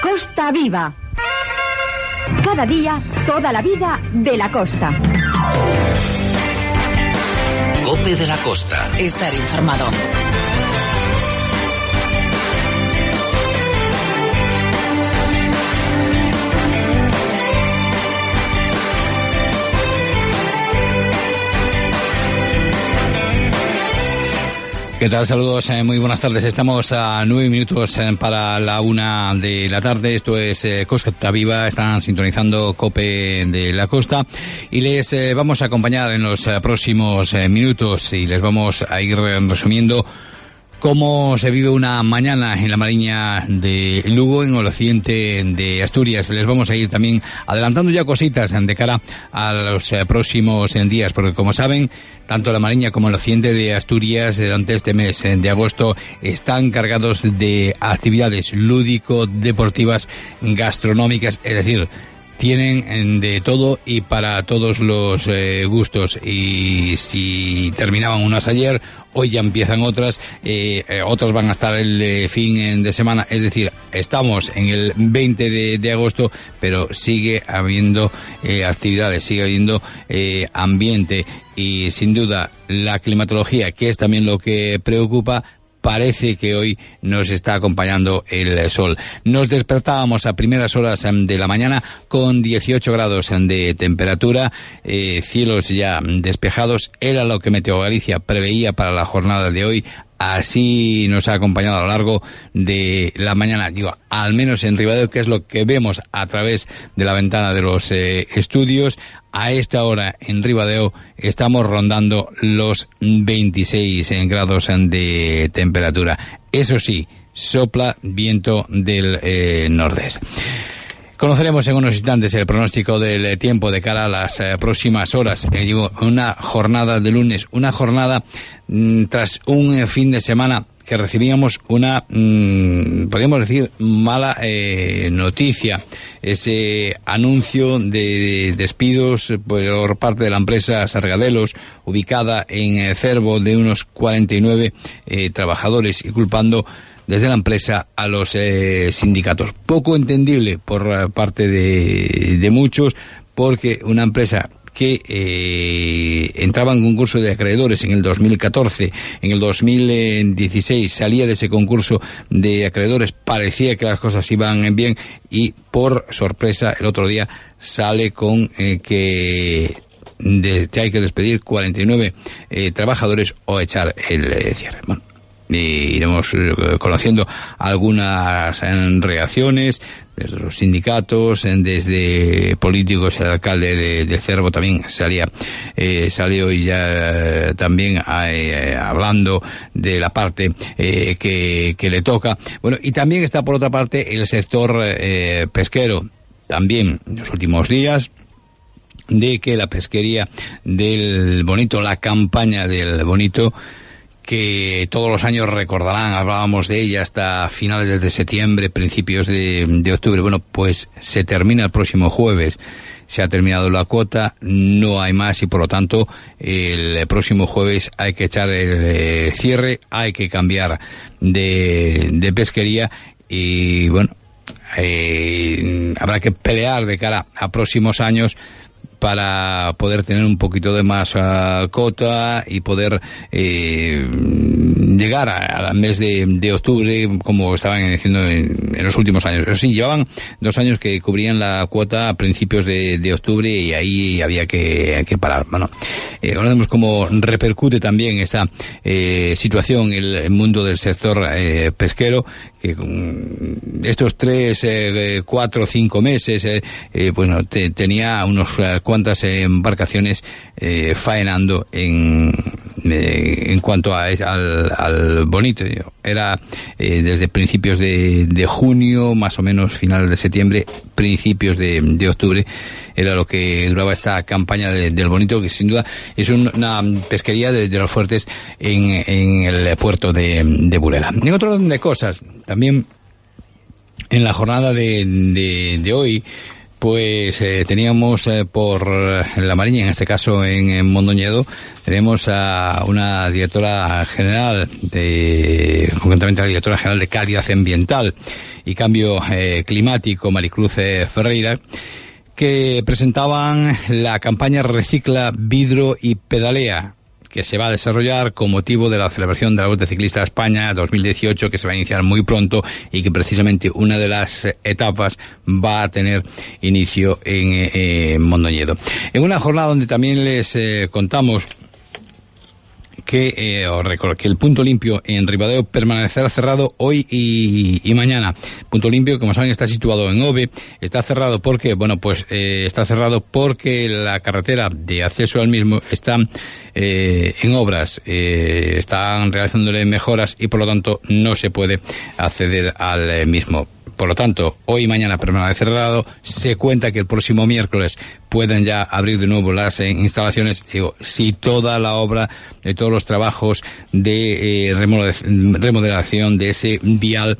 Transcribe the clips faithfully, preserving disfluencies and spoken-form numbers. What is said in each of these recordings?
Costa Viva. Cada día, toda la vida de la costa. COPE de la Costa. Estar informado. ¿Qué tal? Saludos, eh, muy buenas tardes. Estamos a nueve minutos eh, para la una de la tarde. Esto es eh, Costa Viva. Están sintonizando COPE de la Costa y les eh, vamos a acompañar en los eh, próximos eh, minutos y les vamos a ir resumiendo cómo se vive una mañana en la Mariña de Lugo, en el occidente de Asturias. Les vamos a ir también adelantando ya cositas de cara a los eh, próximos eh, días, porque como saben, tanto la Mariña como el occidente de Asturias durante este mes de agosto están cargados de actividades lúdico-deportivas, gastronómicas, es decir, tienen de todo y para todos los eh, gustos. Y si terminaban unas ayer, hoy ya empiezan otras, eh, eh, otras van a estar el eh, fin de semana. Es decir, estamos en el veinte de agosto, pero sigue habiendo eh, actividades, sigue habiendo eh, ambiente y sin duda la climatología, que es también lo que preocupa. Parece que hoy nos está acompañando el sol. Nos despertábamos a primeras horas de la mañana con dieciocho grados de temperatura, eh, cielos ya despejados. Era lo que Meteo Galicia preveía para la jornada de hoy. Así nos ha acompañado a lo largo de la mañana, digo, al menos en Ribadeo, que es lo que vemos a través de la ventana de los eh, estudios. A esta hora en Ribadeo estamos rondando los veintiséis grados de temperatura. Eso sí, sopla viento del eh, nordés. Conoceremos en unos instantes el pronóstico del tiempo de cara a las eh, próximas horas. Eh, digo, una jornada de lunes, una jornada mmm, tras un eh, fin de semana que recibíamos una, mmm, podríamos decir, mala eh, noticia. Ese anuncio de, de despidos por parte de la empresa Sargadelos, ubicada en eh, Cervo, de unos cuarenta y nueve eh, trabajadores, y culpando desde la empresa a los eh, sindicatos. Poco entendible por uh, parte de, de muchos, porque una empresa que eh, entraba en concurso de acreedores en el dos mil catorce, en el dos mil dieciséis salía de ese concurso de acreedores, parecía que las cosas iban bien, y por sorpresa el otro día sale con eh, que de, te hay que despedir cuarenta y nueve eh, trabajadores o echar el eh, cierre. Bueno, y iremos conociendo algunas reacciones desde los sindicatos, desde políticos. El alcalde de, de Cervo también salía, eh, salió y ya también eh, hablando de la parte eh, que, que le toca. Bueno, y también está por otra parte el sector eh, pesquero. También en los últimos días, de que la pesquería del Bonito, la campaña del Bonito, que todos los años recordarán, hablábamos de ella hasta finales de septiembre, principios de, de octubre. Bueno, pues se termina el próximo jueves. Se ha terminado la cuota, no hay más, y por lo tanto el próximo jueves hay que echar el eh, cierre, hay que cambiar de, de pesquería y bueno, eh, habrá que pelear de cara a próximos años para poder tener un poquito de más uh, cota y poder eh, llegar al mes de, de octubre, como estaban diciendo en, en los últimos años. Pero sí, llevaban dos años que cubrían la cuota a principios de, de octubre y ahí había que, que parar. Bueno, eh, conocemos cómo repercute también esta eh, situación en el mundo del sector eh, pesquero, que estos tres, eh, cuatro, cinco meses, eh, eh, bueno, te, tenía unos eh, cuantas embarcaciones eh, faenando en eh, en cuanto a, al, al Bonito. Era eh, desde principios de, de junio, más o menos finales de septiembre, principios de, de octubre, era lo que duraba esta campaña de, del Bonito, que sin duda es una pesquería de, de los fuertes en, en el puerto de, de Burela. En otro orden de cosas, también en la jornada de, de, de hoy, Pues eh, teníamos eh, por la Mariña, en este caso en, en Mondoñedo, tenemos a una directora general, de, concretamente la directora general de Calidad Ambiental y Cambio eh, Climático, Maricruz eh, Ferreira, que presentaban la campaña Recicla, Vidro y Pedalea, que se va a desarrollar con motivo de la celebración de la Vuelta Ciclista a España dos mil dieciocho, que se va a iniciar muy pronto y que precisamente una de las etapas va a tener inicio en eh, Mondoñedo. En una jornada donde también les eh, contamos que eh, os recuerdo que el Punto Limpio en Ribadeo permanecerá cerrado hoy y, y mañana. Punto Limpio, como saben, está situado en Ove. Está cerrado porque, bueno, pues eh, está cerrado porque la carretera de acceso al mismo está eh, en obras. Eh, están realizándole mejoras y por lo tanto no se puede acceder al eh, mismo. Por lo tanto, hoy y mañana permanece cerrado. Se cuenta que el próximo miércoles pueden ya abrir de nuevo las eh, instalaciones. Digo, si toda la obra, de todos los trabajos de eh, remodelación de ese vial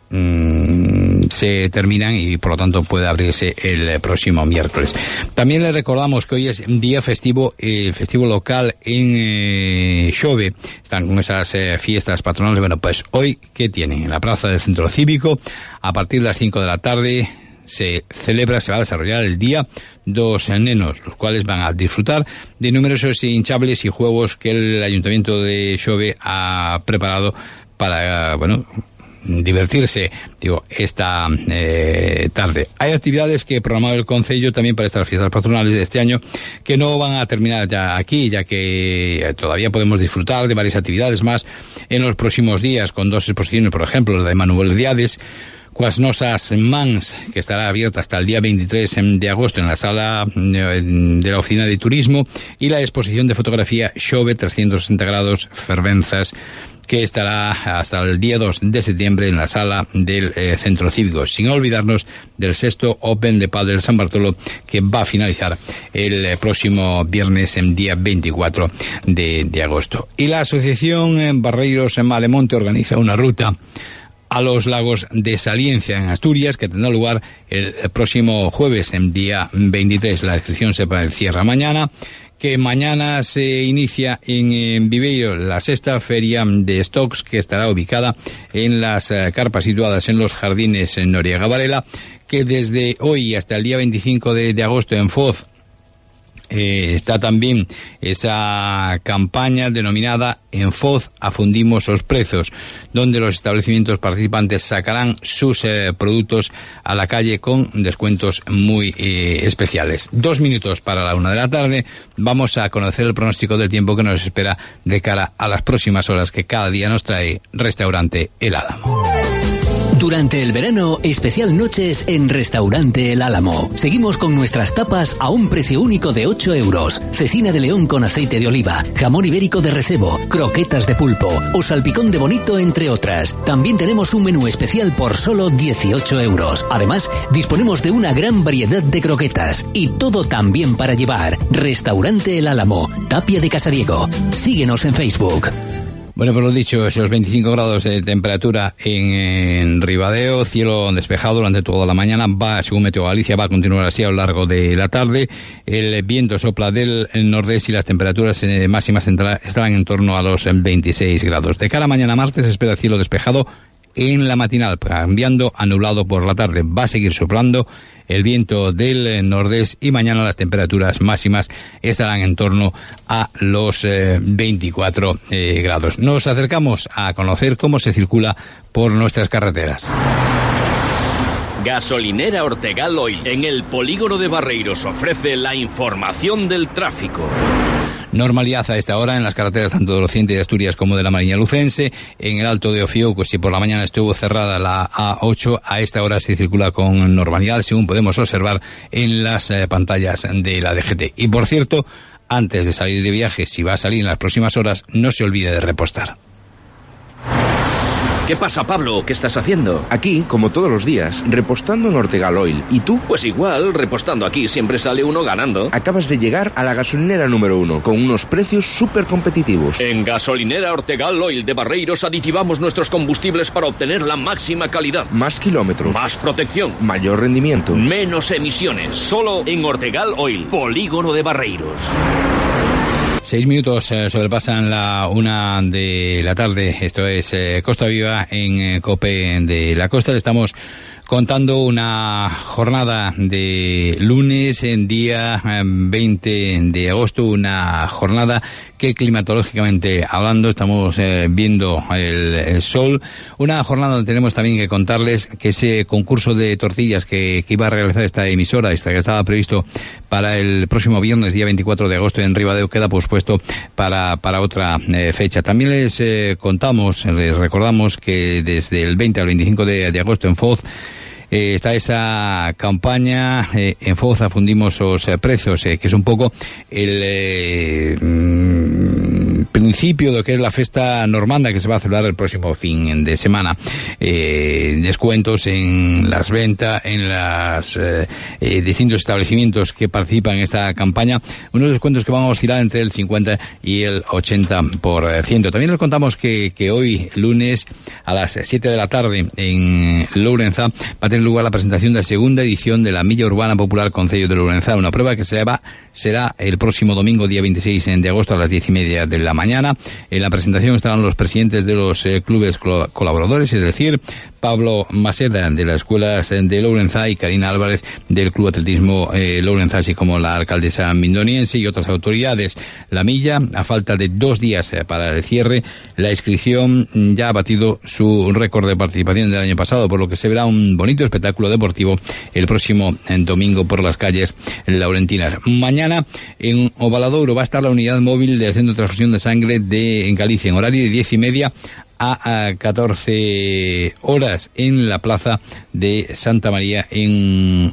mmm, se terminan y por lo tanto puede abrirse el próximo miércoles. También les recordamos que hoy es día festivo, eh, festivo local en eh, Xove. Están con esas eh, fiestas patronales. Bueno, pues hoy, ¿qué tienen? En la plaza del Centro Cívico, a partir de las cinco de la tarde, se celebra, se va a desarrollar el día dos nenos, los cuales van a disfrutar de numerosos hinchables y juegos que el Ayuntamiento de Xove ha preparado para, bueno, divertirse, digo, esta eh, tarde. Hay actividades que ha programado el Concello también para estas fiestas patronales de este año que no van a terminar ya aquí, ya que todavía podemos disfrutar de varias actividades más en los próximos días, con dos exposiciones, por ejemplo, la de Manualidades, Cuasnosas Mans, que estará abierta hasta el día veintitrés de agosto en la sala de la Oficina de Turismo, y la exposición de fotografía Xove trescientos sesenta grados Fervenzas, que estará hasta el día dos de septiembre en la sala del eh, Centro Cívico, sin olvidarnos del sexto Open de Padel San Bartolo, que va a finalizar el eh, próximo viernes, en día veinticuatro de agosto. Y la Asociación Barreiros en Malemonte organiza una ruta a los lagos de Saliencia en Asturias, que tendrá lugar el próximo jueves, en día veintitrés. La inscripción se cierra mañana, que mañana se inicia en, en Viveiro la sexta feria de stocks, que estará ubicada en las eh, carpas situadas en los jardines en Noriega Varela, que desde hoy hasta el día veinticinco de agosto en Foz Eh, está también esa campaña denominada En Foz afundimos os prezos, donde los establecimientos participantes sacarán sus eh, productos a la calle con descuentos muy eh, especiales. Dos minutos para la una de la tarde. Vamos a conocer el pronóstico del tiempo que nos espera de cara a las próximas horas que cada día nos trae Restaurante El Álamo. Durante el verano, especial noches en Restaurante El Álamo. Seguimos con nuestras tapas a un precio único de ocho euros. Cecina de león con aceite de oliva, jamón ibérico de recebo, croquetas de pulpo o salpicón de bonito, entre otras. También tenemos un menú especial por solo dieciocho euros. Además, disponemos de una gran variedad de croquetas y todo también para llevar. Restaurante El Álamo, Tapia de Casariego. Síguenos en Facebook. Bueno, pues lo dicho, esos veinticinco grados de temperatura en, en Ribadeo, cielo despejado durante toda la mañana, va, según Meteo Galicia, va a continuar así a lo largo de la tarde. El viento sopla del nordeste y las temperaturas eh, máximas estarán en torno a los veintiséis grados. De cara a mañana martes se espera cielo despejado en la matinal, cambiando a nublado por la tarde. Va a seguir soplando el viento del nordeste y mañana las temperaturas máximas estarán en torno a los eh, veinticuatro eh, grados. Nos acercamos a conocer cómo se circula por nuestras carreteras. Gasolinera Ortegal Oil, en el polígono de Barreiros, ofrece la información del tráfico. Normalidad a esta hora en las carreteras tanto del occidente de Asturias como de la Mariña Lucense. En el Alto de Ofiuco, si por la mañana estuvo cerrada la A ocho, a esta hora se circula con normalidad, según podemos observar en las eh, pantallas de la D G T. Y por cierto, antes de salir de viaje, si va a salir en las próximas horas, no se olvide de repostar. ¿Qué pasa, Pablo? ¿Qué estás haciendo? Aquí, como todos los días, repostando en Ortegal Oil. ¿Y tú? Pues igual, repostando aquí siempre sale uno ganando. Acabas de llegar a la gasolinera número uno, con unos precios súper competitivos. En Gasolinera Ortegal Oil de Barreiros aditivamos nuestros combustibles para obtener la máxima calidad. Más kilómetros. Más protección. Mayor rendimiento. Menos emisiones. Solo en Ortegal Oil, Polígono de Barreiros. Seis minutos eh, sobrepasan la una de la tarde. Esto es eh, Costa Viva en eh, COPE de la Costa. Le estamos contando una jornada de lunes en día eh, veinte de agosto, una jornada que climatológicamente hablando estamos eh, viendo el, el sol, una jornada donde tenemos también que contarles que ese concurso de tortillas que, que iba a realizar esta emisora, esta que estaba previsto para el próximo viernes, día veinticuatro de agosto en Ribadeo, queda pospuesto para, para otra eh, fecha. También les eh, contamos, les recordamos que desde el veinte al veinticinco de, de agosto en Foz Eh, está esa campaña eh, en Foza fundimos los eh, precios, eh, que es un poco el eh, mm, principio de lo que es la festa normanda que se va a celebrar el próximo fin de semana. Eh, descuentos en las ventas, en los eh, eh, distintos establecimientos que participan en esta campaña, unos descuentos que van a oscilar entre el cincuenta y el ochenta por ciento. También les contamos que, que hoy, lunes, a las siete de la tarde en Lourenza, va a tener lugar la presentación de la segunda edición de la Milla Urbana Popular Concello de Lourenza, una prueba que se va, será el próximo domingo, día veintiséis de agosto, a las diez y media de la mañana. En la presentación estarán los presidentes de los eh, clubes colaboradores, es decir, Pablo Maseda de las escuelas de Lourenza y Karina Álvarez del Club Atletismo eh, Lourenza, así como la alcaldesa mindoniense y otras autoridades. La milla, a falta de dos días eh, para el cierre, la inscripción ya ha batido su récord de participación del año pasado, por lo que se verá un bonito espectáculo deportivo el próximo eh, domingo por las calles laurentinas. Mañana en Ovaladouro va a estar la unidad móvil del Centro de Transfusión de Sangre de en Galicia, en horario de diez y media a catorce horas en la plaza de Santa María en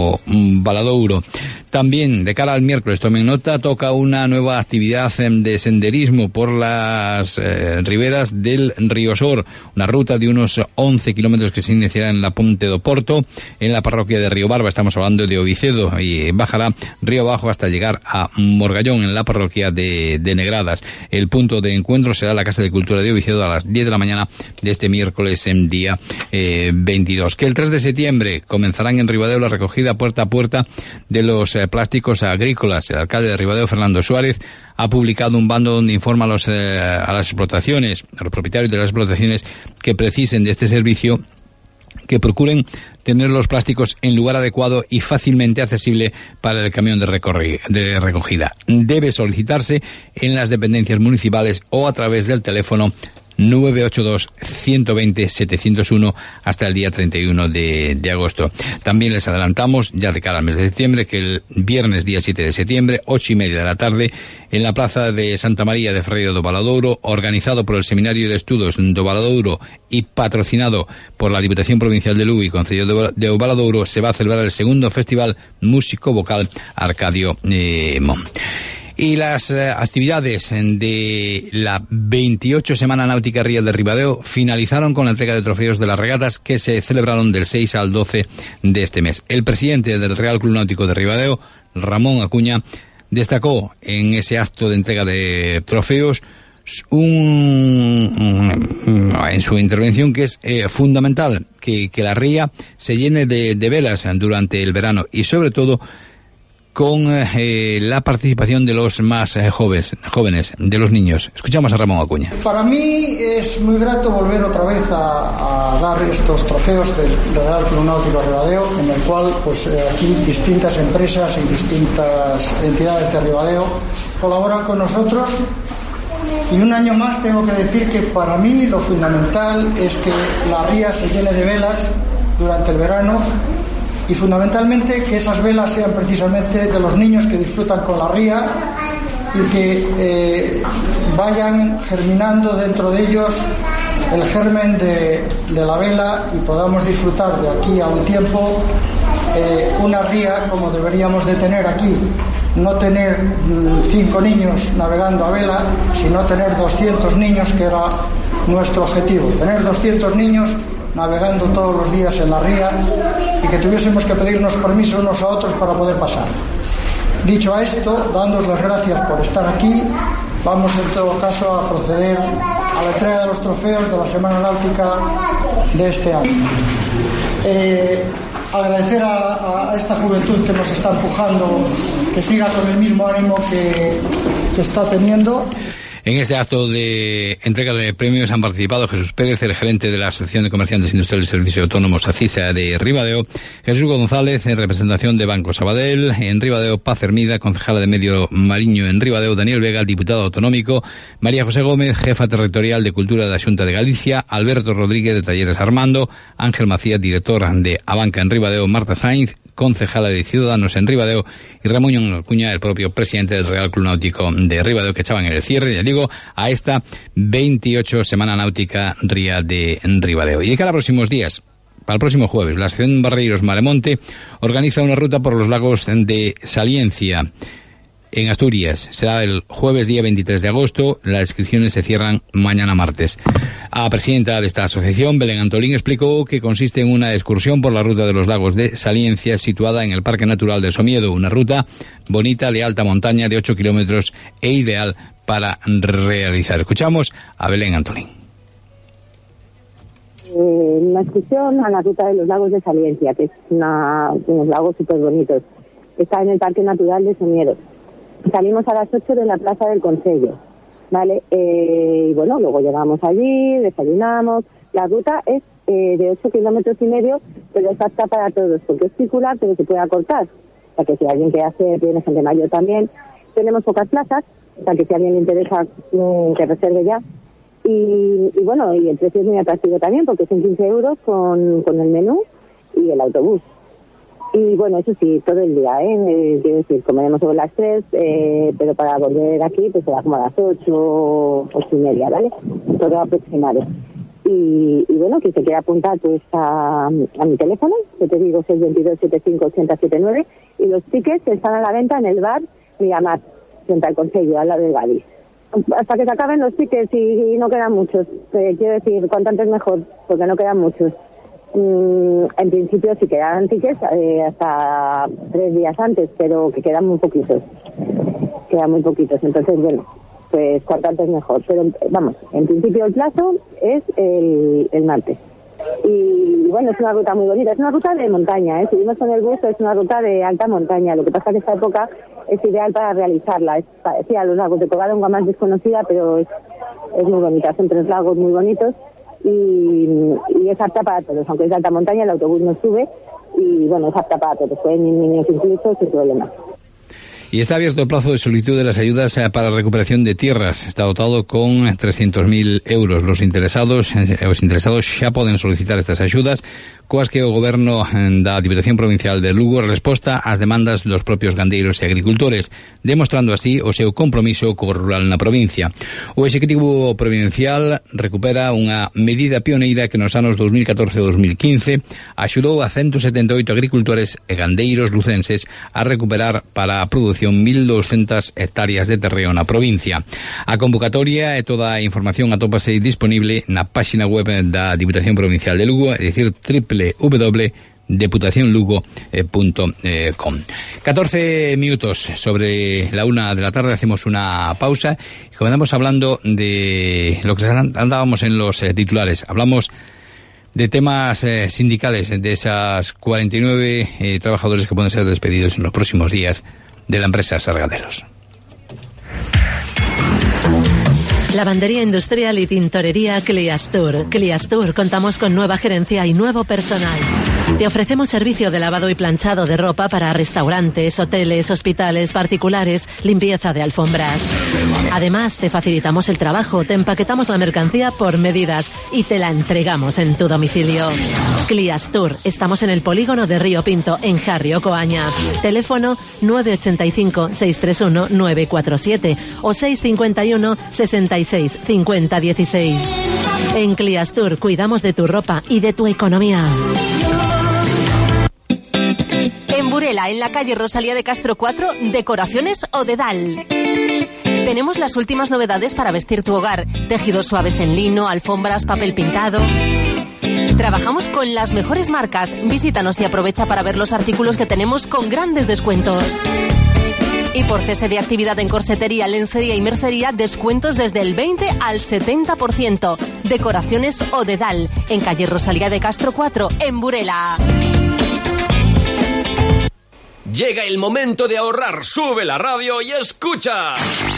Ovaladouro. También, de cara al miércoles, tomen nota, toca una nueva actividad de senderismo por las eh, riberas del Río Sor, una ruta de unos once kilómetros que se iniciará en la Ponte do Porto, en la parroquia de Río Barba, estamos hablando de Ovicedo, y bajará río abajo hasta llegar a Morgallón, en la parroquia de, de Negradas. El punto de encuentro será la Casa de Cultura de Ovicedo a las diez de la mañana de este miércoles en día eh, veintidós. Que el tres de septiembre comenzarán en Ribadeo la recogida puerta a puerta de los eh, plásticos agrícolas. El alcalde de Ribadeo, Fernando Suárez, ha publicado un bando donde informa a, los, eh, a las explotaciones, a los propietarios de las explotaciones que precisen de este servicio, que procuren tener los plásticos en lugar adecuado y fácilmente accesible para el camión de, recorri- de recogida. Debe solicitarse en las dependencias municipales o a través del teléfono nueve ocho dos, uno dos cero, siete cero uno hasta el día treinta y uno de, de agosto. También les adelantamos, ya de cara al mes de septiembre, que el viernes día siete de septiembre, ocho y media de la tarde, en la plaza de Santa María de Ferreiro do Valadouro, organizado por el Seminario de Estudos do Valadouro y patrocinado por la Diputación Provincial de Lugo y Concello de Valadouro, se va a celebrar el segundo Festival Músico Vocal Arcadio eh, Mon. Y las eh, actividades de la veintiocho Semana Náutica Ría de Ribadeo finalizaron con la entrega de trofeos de las regatas que se celebraron del seis al doce de este mes. El presidente del Real Club Náutico de Ribadeo, Ramón Acuña, destacó en ese acto de entrega de trofeos un, en su intervención que es eh, fundamental que, que la ría se llene de, de velas durante el verano y sobre todo con eh, la participación de los más eh, jóvenes, jóvenes, de los niños. Escuchamos a Ramón Acuña. Para mí es muy grato volver otra vez a, a dar estos trofeos del Real Club Náutico Ribadeo, en el cual pues eh, aquí distintas empresas y distintas entidades de Ribadeo colaboran con nosotros. Y un año más tengo que decir que para mí lo fundamental es que la ría se llene de velas durante el verano, y fundamentalmente que esas velas sean precisamente de los niños que disfrutan con la ría y que eh, vayan germinando dentro de ellos el germen de, de la vela y podamos disfrutar de aquí a un tiempo eh, una ría como deberíamos de tener aquí. No tener mm, cinco niños navegando a vela, sino tener doscientos niños, que era nuestro objetivo, tener doscientos niños navegando todos los días en la ría y que tuviésemos que pedirnos permiso unos a otros para poder pasar. Dicho a esto, dándos las gracias por estar aquí, vamos en todo caso a proceder a la entrega de los trofeos de la Semana Náutica de este año. Eh, agradecer a, a esta juventud que nos está empujando, que siga con el mismo ánimo que, que está teniendo. En este acto de entrega de premios han participado Jesús Pérez, el gerente de la Asociación de Comerciantes Industriales y Servicios Autónomos ACISA de Ribadeo, Jesús González en representación de Banco Sabadell, en Ribadeo Paz Hermida, concejala de Medio Mariño en Ribadeo, Daniel Vega, diputado autonómico, María José Gómez, jefa territorial de Cultura de la Xunta de Galicia, Alberto Rodríguez de Talleres Armando, Ángel Macías, director de Abanca en Ribadeo, Marta Sainz, concejala de Ciudadanos en Ribadeo, y Ramón Acuña, el propio presidente del Real Club Náutico de Ribadeo, que echaban en el cierre, ya digo, a esta veintiocho Semana Náutica Ría de Ribadeo. Y de cara a próximos días, para el próximo jueves, la Asociación Barreiros Maremonte organiza una ruta por los lagos de Saliencia, en Asturias. Será el jueves día veintitrés de agosto. Las inscripciones se cierran mañana martes. La presidenta de esta asociación, Belén Antolín, explicó que consiste en una excursión por la ruta de los lagos de Saliencia, situada en el Parque Natural de Somiedo, una ruta bonita de alta montaña de ocho kilómetros e ideal para realizar. Escuchamos a Belén Antolín. Eh, una excursión a la ruta de los lagos de Saliencia, que es una, unos lagos súper bonitos. Está en el Parque Natural de Somiedo. Salimos a las ocho de la Plaza del Concello, ¿vale? Eh, y bueno, luego llegamos allí, desayunamos. La ruta es eh, de ocho kilómetros y medio, pero es apta para todos, porque es circular, pero se puede acortar. O sea, que si alguien quiere hacer, viene gente mayor también. Tenemos pocas plazas, o sea, que si a alguien le interesa, mmm, que reserve ya. Y, y bueno, y el precio es muy atractivo también, porque son quince euros con, con el menú y el autobús. Y bueno, eso sí, todo el día, ¿eh? eh quiero decir, comeremos sobre las tres, eh, pero para volver aquí pues será como a las ocho, ocho y media, ¿vale? Todo aproximado. Y, y bueno, quien se quiera apuntar pues a, a mi teléfono, que te digo seis dos dos, setenta y cinco, ochenta setenta y nueve, y los tickets están a la venta en el bar Miramar, frente al Concello, al lado del Gadis. Hasta que se acaben los tickets y, y no quedan muchos, eh, quiero decir, cuanto antes mejor, porque no quedan muchos. En principio sí quedan tickets eh, hasta tres días antes, pero que quedan muy poquitos, quedan muy poquitos, entonces bueno, pues cuanto antes mejor, pero vamos, en principio el plazo es el, el martes. Y bueno, es una ruta muy bonita, es una ruta de montaña, ¿eh? Subimos con el bus, es una ruta de alta montaña, lo que pasa es que esta época es ideal para realizarla, es parecida a los lagos de Covadonga, más desconocida, pero es, es muy bonita, son tres lagos muy bonitos. Y, y es apta para todos, aunque es de alta montaña, el autobús no sube y bueno, es apta para todos, pueden ir niños incluso sin problema. Y está abierto el plazo de solicitud de las ayudas para recuperación de tierras. Está dotado con trescientos mil euros. Los interesados, os interesados xa poden solicitar estas axudas, coas que o Goberno da Diputación Provincial de Lugo resposta ás demandas dos propios gandeiros e agricultores, demostrando así o seu compromiso co rural na provincia. O Executivo Provincial recupera unha medida pioneira que nos anos dos mil catorce e dos mil quince axudou a ciento setenta e oito agricultores e gandeiros lucenses a recuperar para a produción mil doscientas hectáreas de terreo na provincia. A convocatoria e toda a información atópase disponible na páxina web da Diputación Provincial de Lugo, é dicir, doble u doble u doble u punto deputación lugo punto com. catorce minutos sobre la una de la tarde, hacemos una pausa y comenzamos hablando de lo que andábamos en los eh, titulares. Hablamos de temas eh, sindicales, de esas cuarenta y nueve eh, trabajadores que pueden ser despedidos en los próximos días de la empresa Sargadelos. Lavandería industrial y tintorería Cliastur. Cliastur, contamos con nueva gerencia y nuevo personal. Te ofrecemos servicio de lavado y planchado de ropa para restaurantes, hoteles, hospitales, particulares, limpieza de alfombras. Además, te facilitamos el trabajo, te empaquetamos la mercancía por medidas y te la entregamos en tu domicilio. Cliastur, estamos en el polígono de Río Pinto, en Jarri, Ocoaña. Teléfono nueve ocho cinco, seis tres uno, nueve cuatro siete o seis cinco uno, sesenta y seis, cincuenta dieciséis. En Cliastur cuidamos de tu ropa y de tu economía. En Burela, en la calle Rosalía de Castro cuatro, Decoraciones Odedal. Tenemos las últimas novedades para vestir tu hogar. Tejidos suaves en lino, alfombras, papel pintado. Trabajamos con las mejores marcas. Visítanos y aprovecha para ver los artículos que tenemos con grandes descuentos. Y por cese de actividad en corsetería, lencería y mercería, descuentos desde el veinte al setenta por ciento. Decoraciones Odedal, en calle Rosalía de Castro cuatro, en Burela. Llega el momento de ahorrar. Sube la radio y escucha.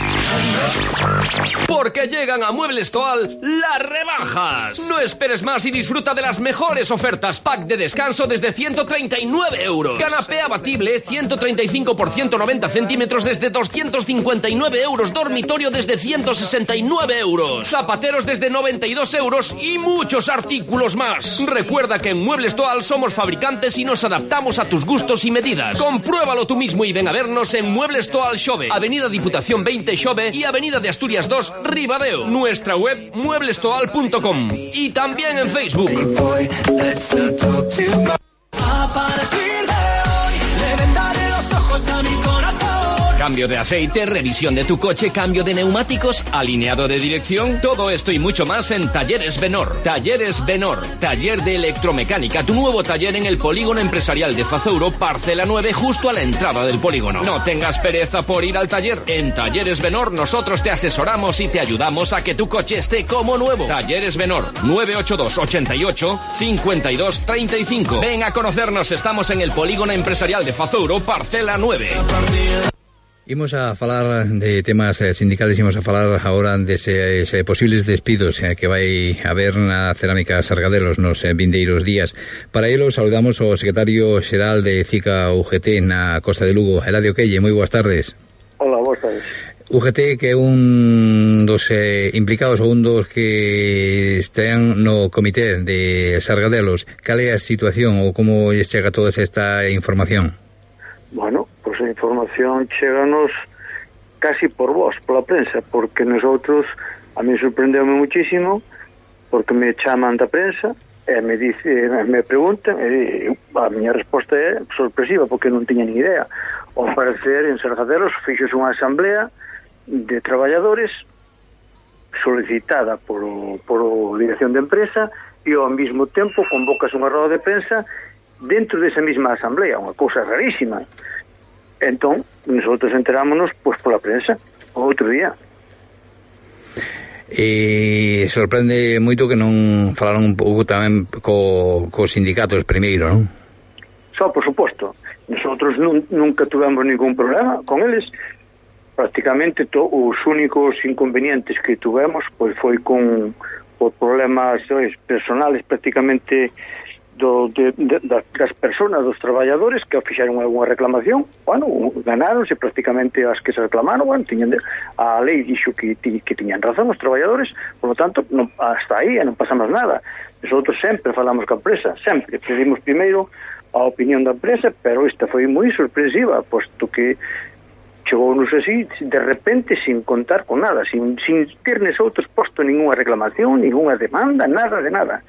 Porque llegan a Muebles Toal las rebajas. No esperes más y disfruta de las mejores ofertas. Pack de descanso desde ciento treinta y nueve euros. Canapé abatible ciento treinta y cinco por ciento noventa centímetros desde doscientos cincuenta y nueve euros. Dormitorio desde ciento sesenta y nueve euros. Zapateros desde noventa y dos euros y muchos artículos más. Recuerda que en Muebles Toal somos fabricantes y nos adaptamos a tus gustos y medidas. Compruébalo tú mismo y ven a vernos en Muebles Toal Xove, Avenida Diputación veinte Xove y Avenida de Asturias dos, Ribadeo. Nuestra web muebles toal punto com y también en Facebook. A partir de hoy le vendaré los ojos a mi corazón. Cambio de aceite, revisión de tu coche, cambio de neumáticos, alineado de dirección, todo esto y mucho más en Talleres Benor. Talleres Benor, taller de electromecánica, tu nuevo taller en el Polígono Empresarial de Fazouro, parcela nueve, justo a la entrada del polígono. No tengas pereza por ir al taller. En Talleres Benor nosotros te asesoramos y te ayudamos a que tu coche esté como nuevo. Talleres Benor, nueve ocho dos, ochenta y ocho, cincuenta y dos, treinta y cinco. Ven a conocernos, estamos en el Polígono Empresarial de Fazouro, parcela nueve. Imos a falar de temas eh, sindicales, imos a falar agora deses eh, posibles despidos eh, que vai haber na Cerámica Sargadelos nos eh, vindeiros días. Para ello saludamos ao secretario xeral de CICA U G T na Costa de Lugo, Eladio Quelle. Moi boas tardes. Hola, boas tardes. U G T, que é un dos eh, implicados ou un dos que estén no comité de Sargadelos. Cal é a situación ou como chega toda esta información? Bueno, pois pues a información cheganos casi por vos, pola prensa, porque nosotros, a mí sorprendeu-me muchísimo, porque me chaman da prensa, e me dice, me preguntan, e a miña resposta é sorpresiva, porque non tiña ni idea. Ao parecer, en Sargadelos, fixose unha asamblea de traballadores solicitada por o, por o dirección de empresa, e ao mesmo tempo convocas unha roda de prensa dentro desa mesma asamblea, unha cousa rarísima. Entón, nosotros enterámonos pois pola prensa, o outro día. E sorprende moito que non falaron un pouco tamén co, co sindicatos primeiro, non? Só, por suposto. Nosotros nun, nunca tuvemos ningún problema con eles. Prácticamente to, os únicos inconvenientes que tuvemos pois foi con por problemas ois, personales prácticamente Do, de, de, das personas, dos traballadores que fixeron algunha reclamación, bueno, ganaronse prácticamente as que se reclamaron, bueno, tiñan de, a lei dixo que, que tiñan razón os traballadores, por lo tanto, non, hasta aí non pasamos nada. Nosotros sempre falamos ca empresa, sempre pedimos primeiro a opinión da empresa, pero esta foi moi sorpresiva, posto que chegounos así, de repente, sin contar con nada, sin, sin ter nosotros posto ninguna reclamación, ninguna demanda, nada de nada.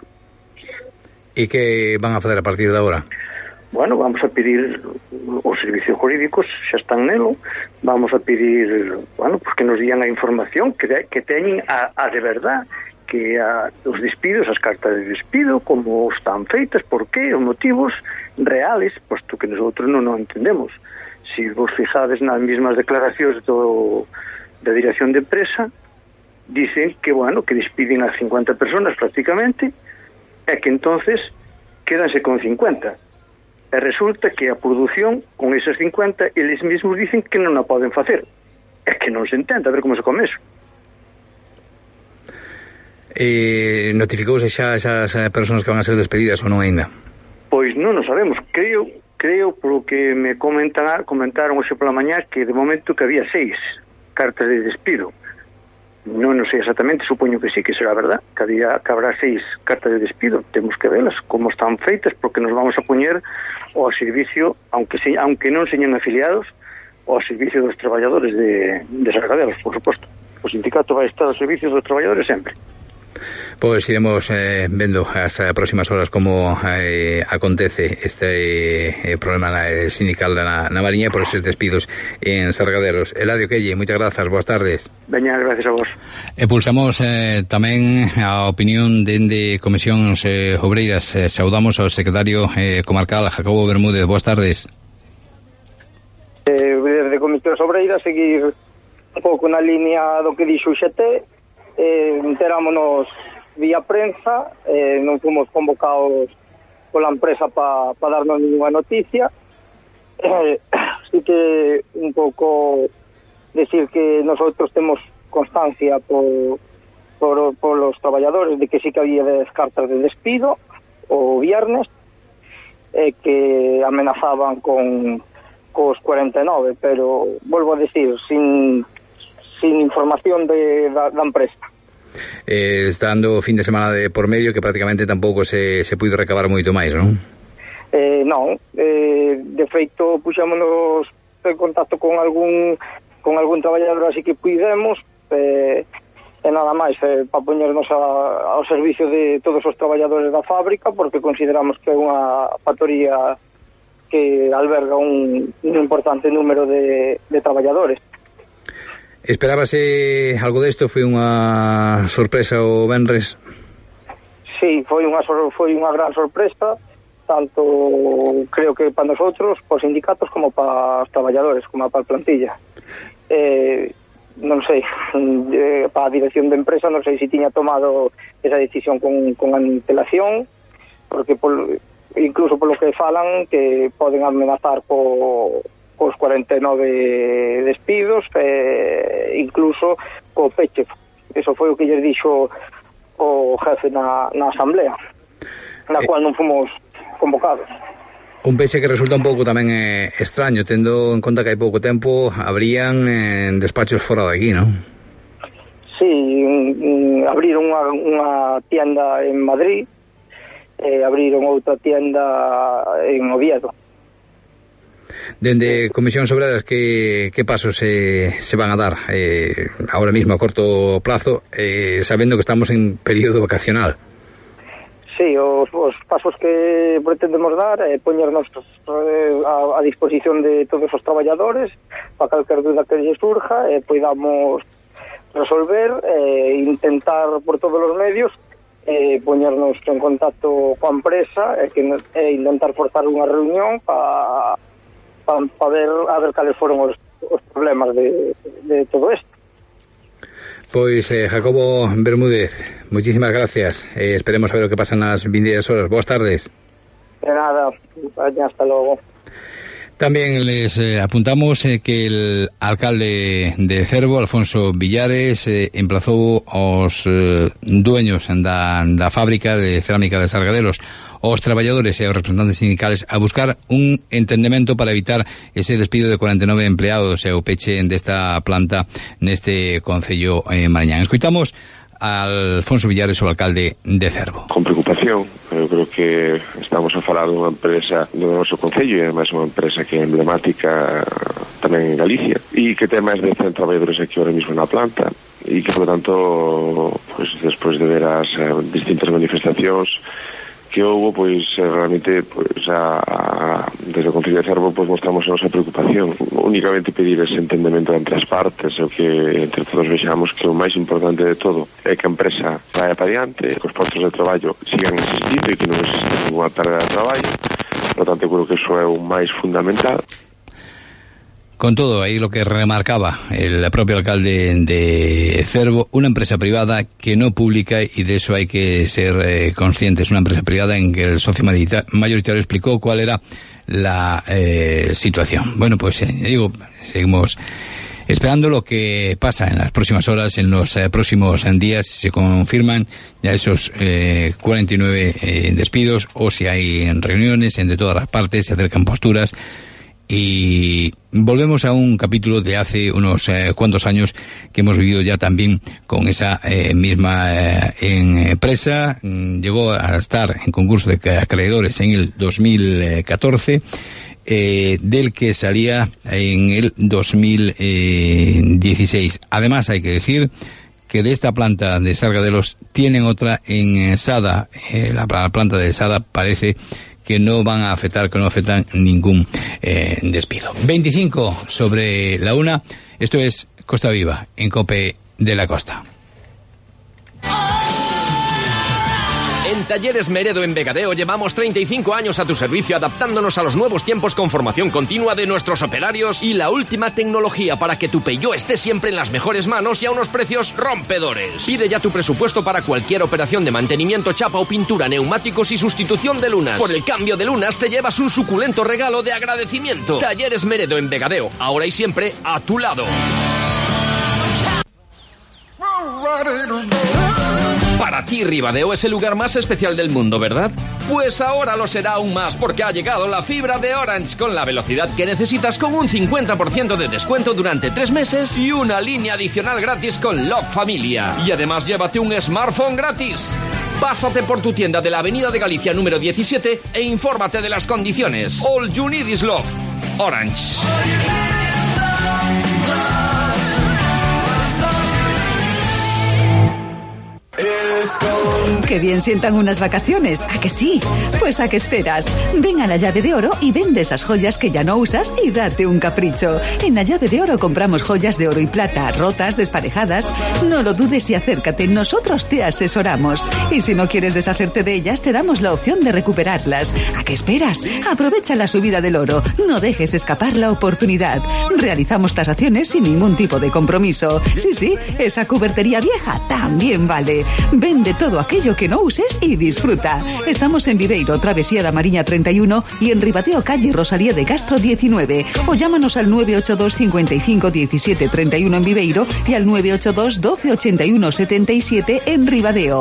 E que van a fazer a partir de agora? Bueno, vamos a pedir os servicios jurídicos, xa están nelo, vamos a pedir, bueno, pues que nos digan a información que, de, que teñen a, a de verdad, que a, os despidos, as cartas de despido, como están feitas, por qué, os motivos reales, posto que nosotros non o entendemos. Si vos fijades nas mesmas declaracións do, da dirección de empresa, dicen que, bueno, que despiden a cincuenta personas prácticamente, é que entonces quédanse con cincuenta. E resulta que a produción, con esas cincuenta, eles mesmos dicen que non a poden facer. É que non se entende, a ver como se come eso. Eh, notificouse xa esas persoas que van a ser despedidas ou non ainda? Pois non o sabemos. Creo, creo polo que me comentan, comentaron hoxe pola mañá, que de momento que había seis cartas de despido. Non, non sei exactamente, supoño que sí, que será verdad, que, había, que habrá seis cartas de despido. Temos que velas como están feitas, porque nos vamos a poñer ao servicio, aunque, se, aunque non señan afiliados, ao servicio dos traballadores de, de Sargadelos, por suposto. O sindicato vai estar ao servicio dos traballadores sempre. Pois iremos eh, vendo as eh, próximas horas como eh, acontece este eh, problema eh, sindical na, na Mariña por eses despidos en Sargadelos. Eladio Quelle, moitas grazas, boas tardes. Veña, gracias a vos. E pulsamos eh, tamén a opinión dende Comisións eh, Obreiras. Eh, saudamos ao secretario eh, comarcal, Jacobo Bermúdez, boas tardes. Eh, desde Comisións Obreiras seguir un pouco na línea do que dixo o X T, eh, enterámonos vía prensa, eh, non fomos convocados pola empresa para pa darnos ninguna noticia. Eh, así que un pouco decir que nosotros temos constancia por, por, por los traballadores de que sí que había dez cartas de despido o viernes, eh, que amenazaban con cos cuarenta e nove, pero volvo a decir, sin sin información de, da, da empresa. Eh, estando o fin de semana de por medio que prácticamente tampouco se, se puido recabar moito máis, non? Eh, non, eh, de feito puxémonos en contacto con algún con algún traballador así que puidemos, eh, e nada máis eh, para poñernos a, ao servicio de todos os traballadores da fábrica, porque consideramos que é unha factoría que alberga un, un importante número de, de traballadores. Esperábase algo desto? Foi unha sorpresa o venres? Sí, foi unha foi unha gran sorpresa, tanto creo que para nosotros, para os sindicatos, como para os traballadores, como para a plantilla. Eh, non sei, eh, para a dirección de empresa non sei se tiña tomado esa decisión con, con antelación, porque por, incluso polo que falan que poden amenazar co cos cuarenta e nove despidos, eh, incluso co peche. Eso foi o que lle dixo o jefe na, na asamblea, na eh, cual non fomos convocados. Un peche que resulta un pouco tamén eh, extraño, tendo en conta que hai pouco tempo abrían eh, despachos fora de aquí, non? Sí, um, um, abriron unha, unha tienda en Madrid, eh, abriron outra tienda en Oviedo. Dende Comisións Obreras, que, que pasos se, se van a dar eh, ahora mismo a corto plazo, eh, sabendo que estamos en período vacacional? Sí, os, os pasos que pretendemos dar é eh, poñernos eh, a, a disposición de todos os traballadores para calquer duda que lles surja, e eh, podamos resolver, eh, intentar por todos os medios eh, poñernos en contacto coa empresa e eh, que, eh, intentar forzar unha reunión para para pa ver a ver cales foron os, os problemas de, de todo isto. Pois, eh, Jacobo Bermúdez, muchísimas gracias. Eh, esperemos a ver o que pasan nas vindeiras horas. Boas tardes. De nada, hasta logo. También les eh, apuntamos eh, que el alcalde de Cervo, Alfonso Villares, eh, emplazou aos eh, dueños da, da fábrica de cerámica de Sargadelos, aos traballadores e aos representantes sindicales, a buscar un entendemento para evitar ese despido de cuarenta e nove empleados e o peche desta planta neste concello eh, mariñán. Escoitamos a Alfonso Villares, o alcalde de Cervo. Con preocupación, eu creo que estamos a falar dunha empresa do noso concello, e además unha empresa que é emblemática tamén en Galicia, e que ten máis de cen traballadores aquí ahora mismo na planta, e que, por lo tanto, pues, despois de ver as eh, distintas manifestacións que houve, pois realmente pois a, a, desde o Concello de Cervo pois mostramos a nosa preocupación. Únicamente pedir ese entendemento entre as partes, o que entre todos vexamos que o máis importante de todo é que a empresa vaya para diante, que os postos de traballo sigan existindo e que non existe ninguna perda de traballo. Por lo tanto, creo que iso é o máis fundamental. Con todo, ahí lo que remarcaba el propio alcalde de Cervo, una empresa privada que no publica, y de eso hay que ser eh, conscientes, una empresa privada en que el socio mayoritario explicó cuál era la eh, situación. Bueno, pues eh, digo, seguimos esperando lo que pasa en las próximas horas, en los eh, próximos días, si se confirman ya esos eh, cuarenta y nueve eh, despidos, o si hay reuniones entre todas las partes, se acercan posturas. Y volvemos a un capítulo de hace unos eh, cuantos años que hemos vivido ya también con esa eh, misma eh, empresa. Llegó a estar en concurso de acreedores en el dos mil catorce, eh, del que salía en el dos mil dieciséis. Además, hay que decir que que de esta planta de Sargadelos tienen otra en Sada. Eh, la, la planta de Sada parece que no van a afectar, que no afectan ningún eh, despido. veinticinco sobre la una, esto es Costa Viva, en COPE de la Costa. En Talleres Meredo en Vegadeo llevamos treinta y cinco años a tu servicio, adaptándonos a los nuevos tiempos con formación continua de nuestros operarios y la última tecnología para que tu Peugeot esté siempre en las mejores manos y a unos precios rompedores. Pide ya tu presupuesto para cualquier operación de mantenimiento, chapa o pintura, neumáticos y sustitución de lunas. Por el cambio de lunas te llevas un suculento regalo de agradecimiento. Talleres Meredo en Vegadeo, ahora y siempre a tu lado. Para ti, Ribadeo es el lugar más especial del mundo, ¿verdad? Pues ahora lo será aún más, porque ha llegado la fibra de Orange con la velocidad que necesitas, con un cincuenta por ciento de descuento durante tres meses y una línea adicional gratis con Love Familia. Y además llévate un smartphone gratis. Pásate por tu tienda de la Avenida de Galicia número diecisiete e infórmate de las condiciones. All you need is love. Orange. ¡Qué bien sientan unas vacaciones! ¿A que sí? Pues ¿a qué esperas? Ven a La Llave de Oro y vende esas joyas que ya no usas y date un capricho. En La Llave de Oro compramos joyas de oro y plata, rotas, desparejadas. No lo dudes y acércate, nosotros te asesoramos. Y si no quieres deshacerte de ellas, te damos la opción de recuperarlas. ¿A qué esperas? Aprovecha la subida del oro. No dejes escapar la oportunidad. Realizamos tasaciones sin ningún tipo de compromiso. Sí, sí, esa cubertería vieja también vale. Vende todo aquello que no uses y disfruta. Estamos en Viveiro, Travesía da Mariña treinta y uno y en Ribadeo, calle Rosalía de Castro diecinueve. O llámanos al nueve ocho dos cincuenta y cinco diecisiete treinta y uno en Viveiro y al nueve ocho dos doce ochenta y uno setenta y siete en Ribadeo.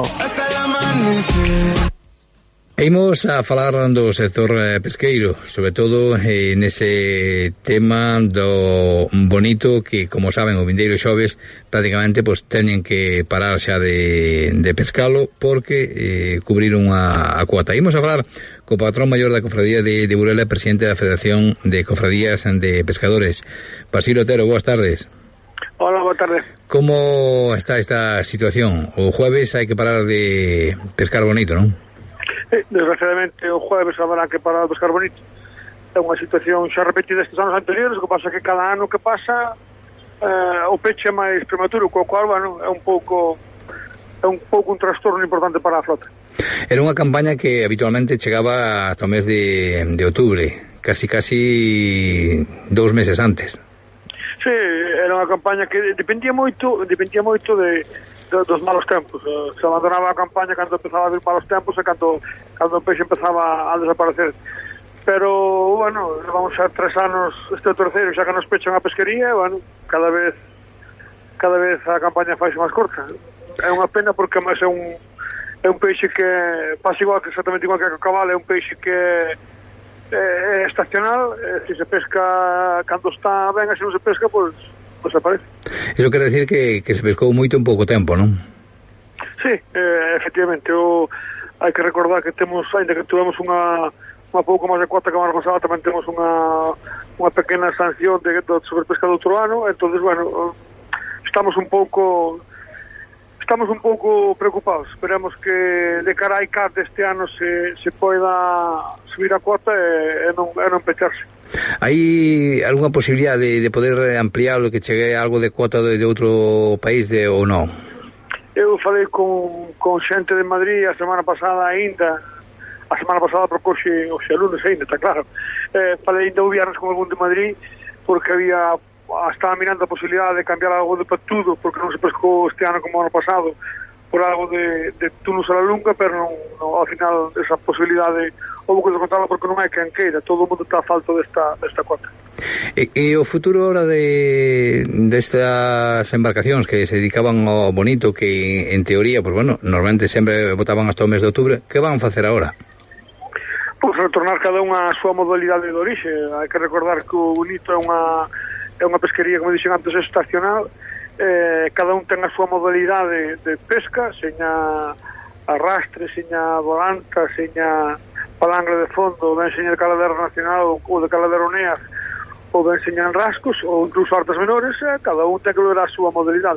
Imos a falar do sector pesqueiro, sobre todo eh, nese tema do bonito que, como saben, o vindeiro xoves prácticamente pues teñen que parar xa de, de pescalo porque eh, cubriron a, a cuota. Imos a falar co patrón maior da Cofradía de, de Burela, presidente da Federación de Cofradías de Pescadores. Basilio Otero, boas tardes. Hola, boa tarde. Como está esta situación? O jueves hai que parar de pescar bonito, non? Desgraciadamente o jueves habrá que parar de pescar bonito. É unha situación xa repetida estes anos anteriores, o que pasa que cada ano que pasa eh, o peche é máis prematuro, co cual, bueno, é un pouco é un pouco un trastorno importante para a flota. Era unha campaña que habitualmente chegaba hasta o mes de, de outubro, casi casi dous meses antes. Sí, era unha campaña que dependía moito, dependía moito de dos malos tempos. Se abandonaba a campaña cando empezaba a haber malos tempos e cando, cando o peixe empezaba a desaparecer. Pero, bueno, vamos a tres anos este terceiro xa que nos pechan a pesquería, bueno, cada vez cada vez a campaña faise máis corta. É unha pena porque máis é un é un peixe que pasa igual que exactamente igual que o cabal, é un peixe que é, é estacional, e se se pesca cando está ben, e se non se pesca, pois pues, pues aparece. Eso quere decir que, que se pescou moito en pouco tempo, non? Sí, eh, efectivamente. O, hai que recordar que temos, ainda que tuvemos unha, unha pouco máis de cuota que a ano pasado, tamén temos unha, unha pequena sanción de, de sobrepesca do outro ano. Entonces, bueno, estamos un pouco estamos un pouco preocupados. Esperemos que de cara a I C A T este ano se, se poida subir a cuota e, e, non, e non pecharse. Hai algunha posibilidade de, de poder ampliar o que chegue algo de cuota de, de outro país de, ou non? Eu falei con, con xente de Madrid a semana pasada ainda, a semana pasada por coxe os lunes ainda, está claro. Eh, falei ainda o viernes con algún de Madrid porque había, estaba mirando a posibilidade de cambiar algo de patudo porque non se pescou este ano como ano pasado por algo de, de Tunus a la Lunga, pero non, non, ao final esa posibilidade houve que descontarla porque non é quen queira, todo o mundo está a falta desta, desta cuota. E, e o futuro ahora de destas embarcacións que se dedicaban ao bonito, que en teoría, pues bueno, normalmente sempre botaban hasta o mes de outubro, que van facer agora? Pois retornar cada unha a súa modalidade de orixe. Hai que recordar que o bonito é unha é unha pesquería, como dixen antes, estacional. Eh, cada un ten a súa modalidade de pesca, seña arrastre, seña volanta, seña palangre de fondo, ben seña de caladero nacional ou de caladero neas, ou ben seña en rascos, ou incluso artes menores, eh, cada un ten que ver a súa modalidade.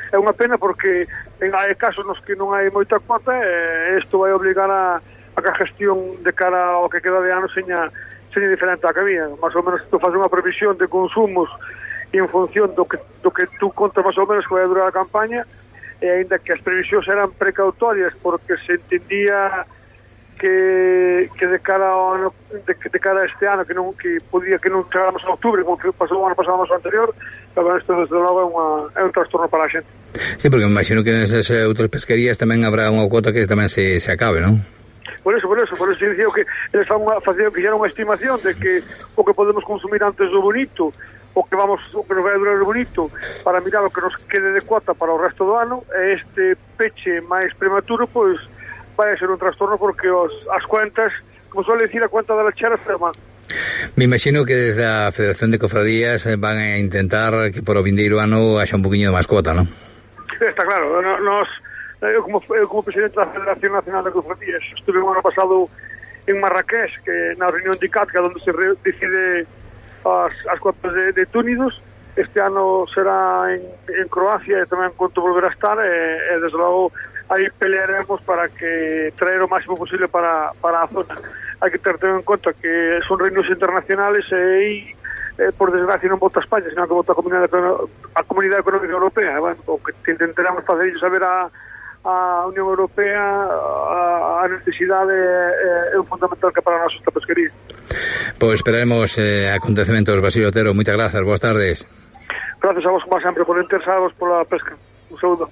é unha pena porque en hai casos nos que non hai moita cuota e isto vai obligar a, a que a gestión de cara ao que queda de ano seña, seña diferente a que había. Más ou menos tú faz unha previsión de consumos en función do que, do que tú contas máis ou menos que vai durar a campaña, e ainda que as previsións eran precautorias porque se entendía que, que de cara ao ano, de, de cara a este ano que non que podía que non chegáramos a outubro como que pasou o ano pasado o anterior, pero isto desde logo é, unha, é un trastorno para a xente. Sí, porque me imagino que nesas outras pesquerías tamén habrá unha cuota que tamén se, se acabe, non? Por eso, por eso, por eso dicía que eles facían que xeran unha estimación de que o que podemos consumir antes do bonito, o que vamos, o que nos vai a durar o bonito, para mirar o que nos quede de cuota para o resto do ano, e este peche máis prematuro, pois vai a ser un trastorno porque os, as cuentas, como suele decir, a cuenta da lechera ferma. Me imagino que desde a Federación de Cofradías van a intentar que por o vindeiro ano haxa un poquinho de máis cuota, non? Está claro, nos, eu, como, eu como presidente da Federación Nacional de Cofradías estuve un ano pasado en Marrakech, que na reunión de I C A T, que é onde se re, decide as, as cuotas de, de túnidos. Este ano será en, en Croacia e tamén conto volver a estar, e, e desde logo aí pelearemos para que traer o máximo posible para, para a zona. Hai que ter en conta que son reinos internacionales e eh, por desgracia non vota España, senón que vota a Comunidade, a Comunidade Económica Europea. Bueno, o que intentaremos fazer saber a, a Unión Europea a, a necesidade é, é un fundamental que para nós esta pesquería. Pois esperaremos eh, acontecementos. Basilio Otero, moitas grazas, boas tardes. Gracias a vos, como sempre, por interesados pola pesca. Un saúdo.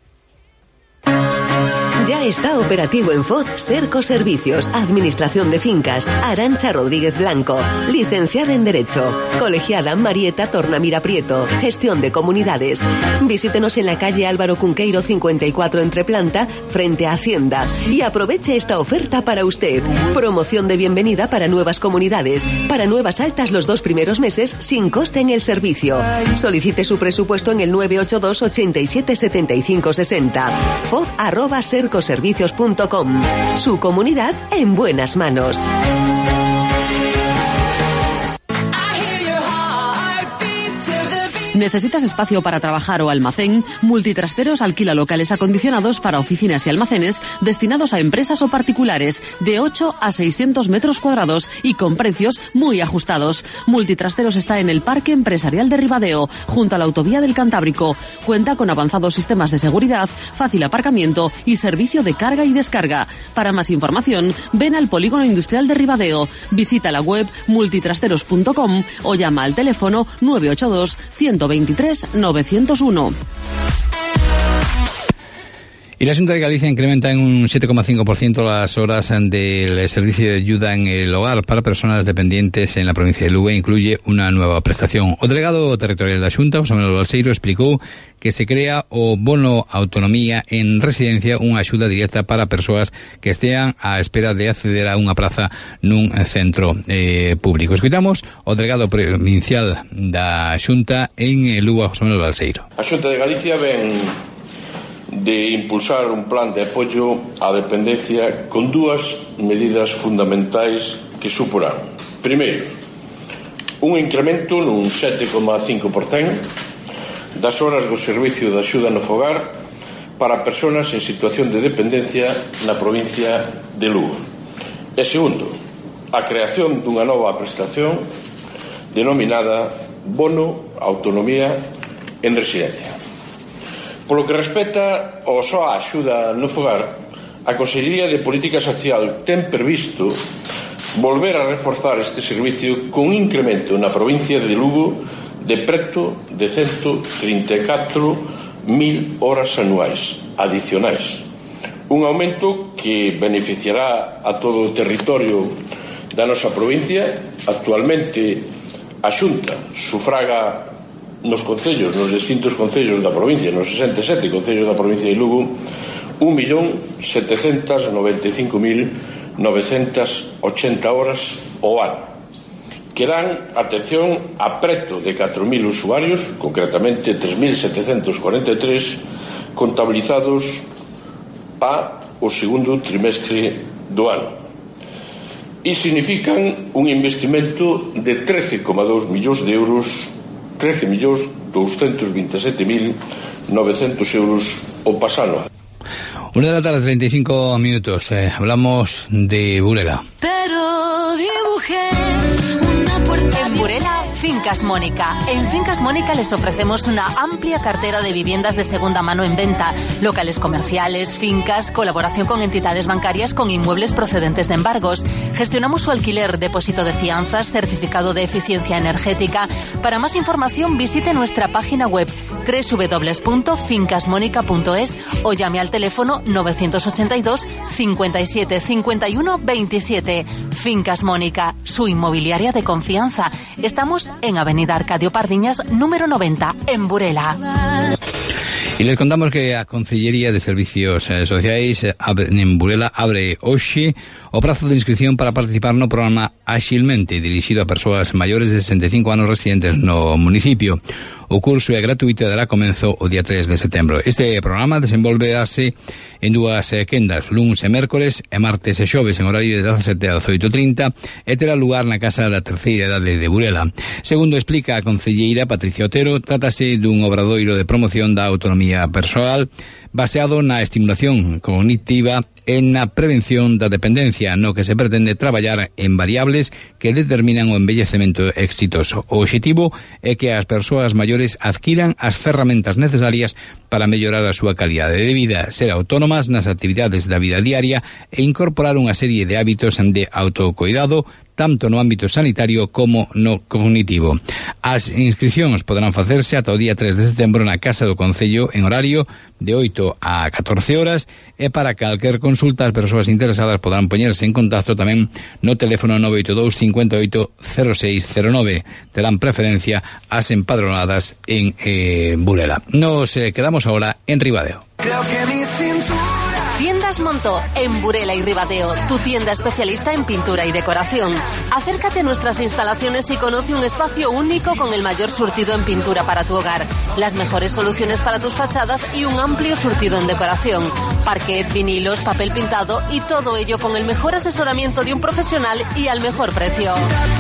Ya está operativo en Foz Serco Servicios, Administración de Fincas. Arantxa Rodríguez Blanco, licenciada en Derecho. Colegiada Marieta Tornamira Prieto, Gestión de Comunidades. Visítenos en la calle Álvaro Cunqueiro cincuenta y cuatro entre planta, frente a Hacienda. Y aproveche esta oferta para usted. Promoción de bienvenida para nuevas comunidades. Para nuevas altas los dos primeros meses sin coste en el servicio. Solicite su presupuesto en el nueve ocho dos ochenta y siete setenta y cinco sesenta. Foz arroba serco servicios punto com. Su comunidad en buenas manos. ¿Necesitas espacio para trabajar o almacén? Multitrasteros alquila locales acondicionados para oficinas y almacenes destinados a empresas o particulares de ocho a seiscientos metros cuadrados y con precios muy ajustados. Multitrasteros está en el Parque Empresarial de Ribadeo, junto a la Autovía del Cantábrico. Cuenta con avanzados sistemas de seguridad, fácil aparcamiento y servicio de carga y descarga. Para más información, ven al Polígono Industrial de Ribadeo. Visita la web multitrasteros punto com o llama al teléfono nueve ocho dos ciento veintitrés novecientos uno. Y la Xunta de Galicia incrementa en un siete coma cinco por ciento las horas del servicio de ayuda en el hogar para personas dependientes en la provincia de Lugo e incluye una nueva prestación. O delegado territorial da Xunta, José Manuel Balseiro, explicou que se crea o bono autonomía en residencia, unha axuda directa para persoas que estean á espera de acceder a unha praza nun centro eh, público. Escoitamos o delegado provincial da Xunta en Lugo, José Manuel Balseiro. A Xunta de Galicia ven de impulsar un plan de apoio á dependencia con dúas medidas fundamentais que suporán. Primeiro, un incremento nun sete coma cinco por cento das horas do servicio de axuda no fogar para persoas en situación de dependencia na provincia de Lugo. E segundo, a creación dunha nova prestación denominada Bono Autonomía en Residencia. Polo que respecta ao só a axuda no fogar, a Consellería de Política Social ten previsto volver a reforzar este servicio con un incremento na provincia de Lugo de preto de ciento trinta e catro mil horas anuais adicionais. Un aumento que beneficiará a todo o territorio da nosa provincia. Actualmente a Xunta sufraga nos concellos, nos distintos concellos da provincia, nos sesenta e sete concellos da provincia de Lugo, un millón setecentos noventa e cinco mil novecentos ochenta horas ao ano, que dan atención a preto de catro mil usuarios, concretamente tres mil setecentos cuarenta e tres contabilizados a o segundo trimestre do ano. E significan un investimento de trece coma dous millóns de euros, trece millóns douscentos vinte e sete mil novecientos euros o pasano. Una de la tarde, treinta y cinco minutos. Eh, hablamos de Burela. Pero dibujé una puerta. En Burela, Fincas Mónica. En Fincas Mónica les ofrecemos una amplia cartera de viviendas de segunda mano en venta, locales comerciales, fincas, colaboración con entidades bancarias con inmuebles procedentes de embargos. Gestionamos su alquiler, depósito de fianzas, certificado de eficiencia energética. Para más información visite nuestra página web doble u doble u doble u punto fincas mónica punto es o llame al teléfono novecientos ochenta y dos, cincuenta y siete, cincuenta y uno, veintisiete. Fincas Mónica, su inmobiliaria de confianza. Estamos en Avenida Arcadio Pardiñas, número noventa, en Burela. Y les contamos que a Consellería de Servicios eh, Sociais eh, en Burela abre hoxe o prazo de inscripción para participar no programa Axilmente, dirixido a persoas maiores de sesenta e cinco anos residentes no municipio. O curso é gratuito e dará comenzo o día tres de setembro. Este programa desenvolverase en dúas eh, quendas, luns e mércores e martes e xoves en horario de dezasete a dezoito e trinta e terá lugar na Casa da Terceira Edade de Burela. Segundo explica a concelleira Patricia Otero, trátase dun obradoiro de promoción da autonomía persoal baseado na estimulación cognitiva e na prevención da dependencia, no que se pretende traballar en variables que determinan o envellecemento exitoso. O obxectivo é que as persoas maiores adquiran as ferramentas necesarias para mellorar a súa calidade de vida, ser autónomas nas actividades da vida diaria e incorporar unha serie de hábitos de autocuidado, tanto no ámbito sanitario como no cognitivo. As inscripcións poderán facerse ata o día tres de setembro na Casa do Concello en horario de oito a catorce horas e para calquer consulta as persoas interesadas poderán poñerse en contacto tamén no teléfono nove oito dous, cincuenta e oito, cero seis cero nove. Terán preferencia as empadronadas en eh, Burela. Nos eh, quedamos ahora en Ribadeo. Creo que mi cintura. Tiendas Montó, en Burela y Ribadeo, tu tienda especialista en pintura y decoración. Acércate a nuestras instalaciones y conoce un espacio único con el mayor surtido en pintura para tu hogar, las mejores soluciones para tus fachadas y un amplio surtido en decoración. Parquet, vinilos, papel pintado y todo ello con el mejor asesoramiento de un profesional y al mejor precio.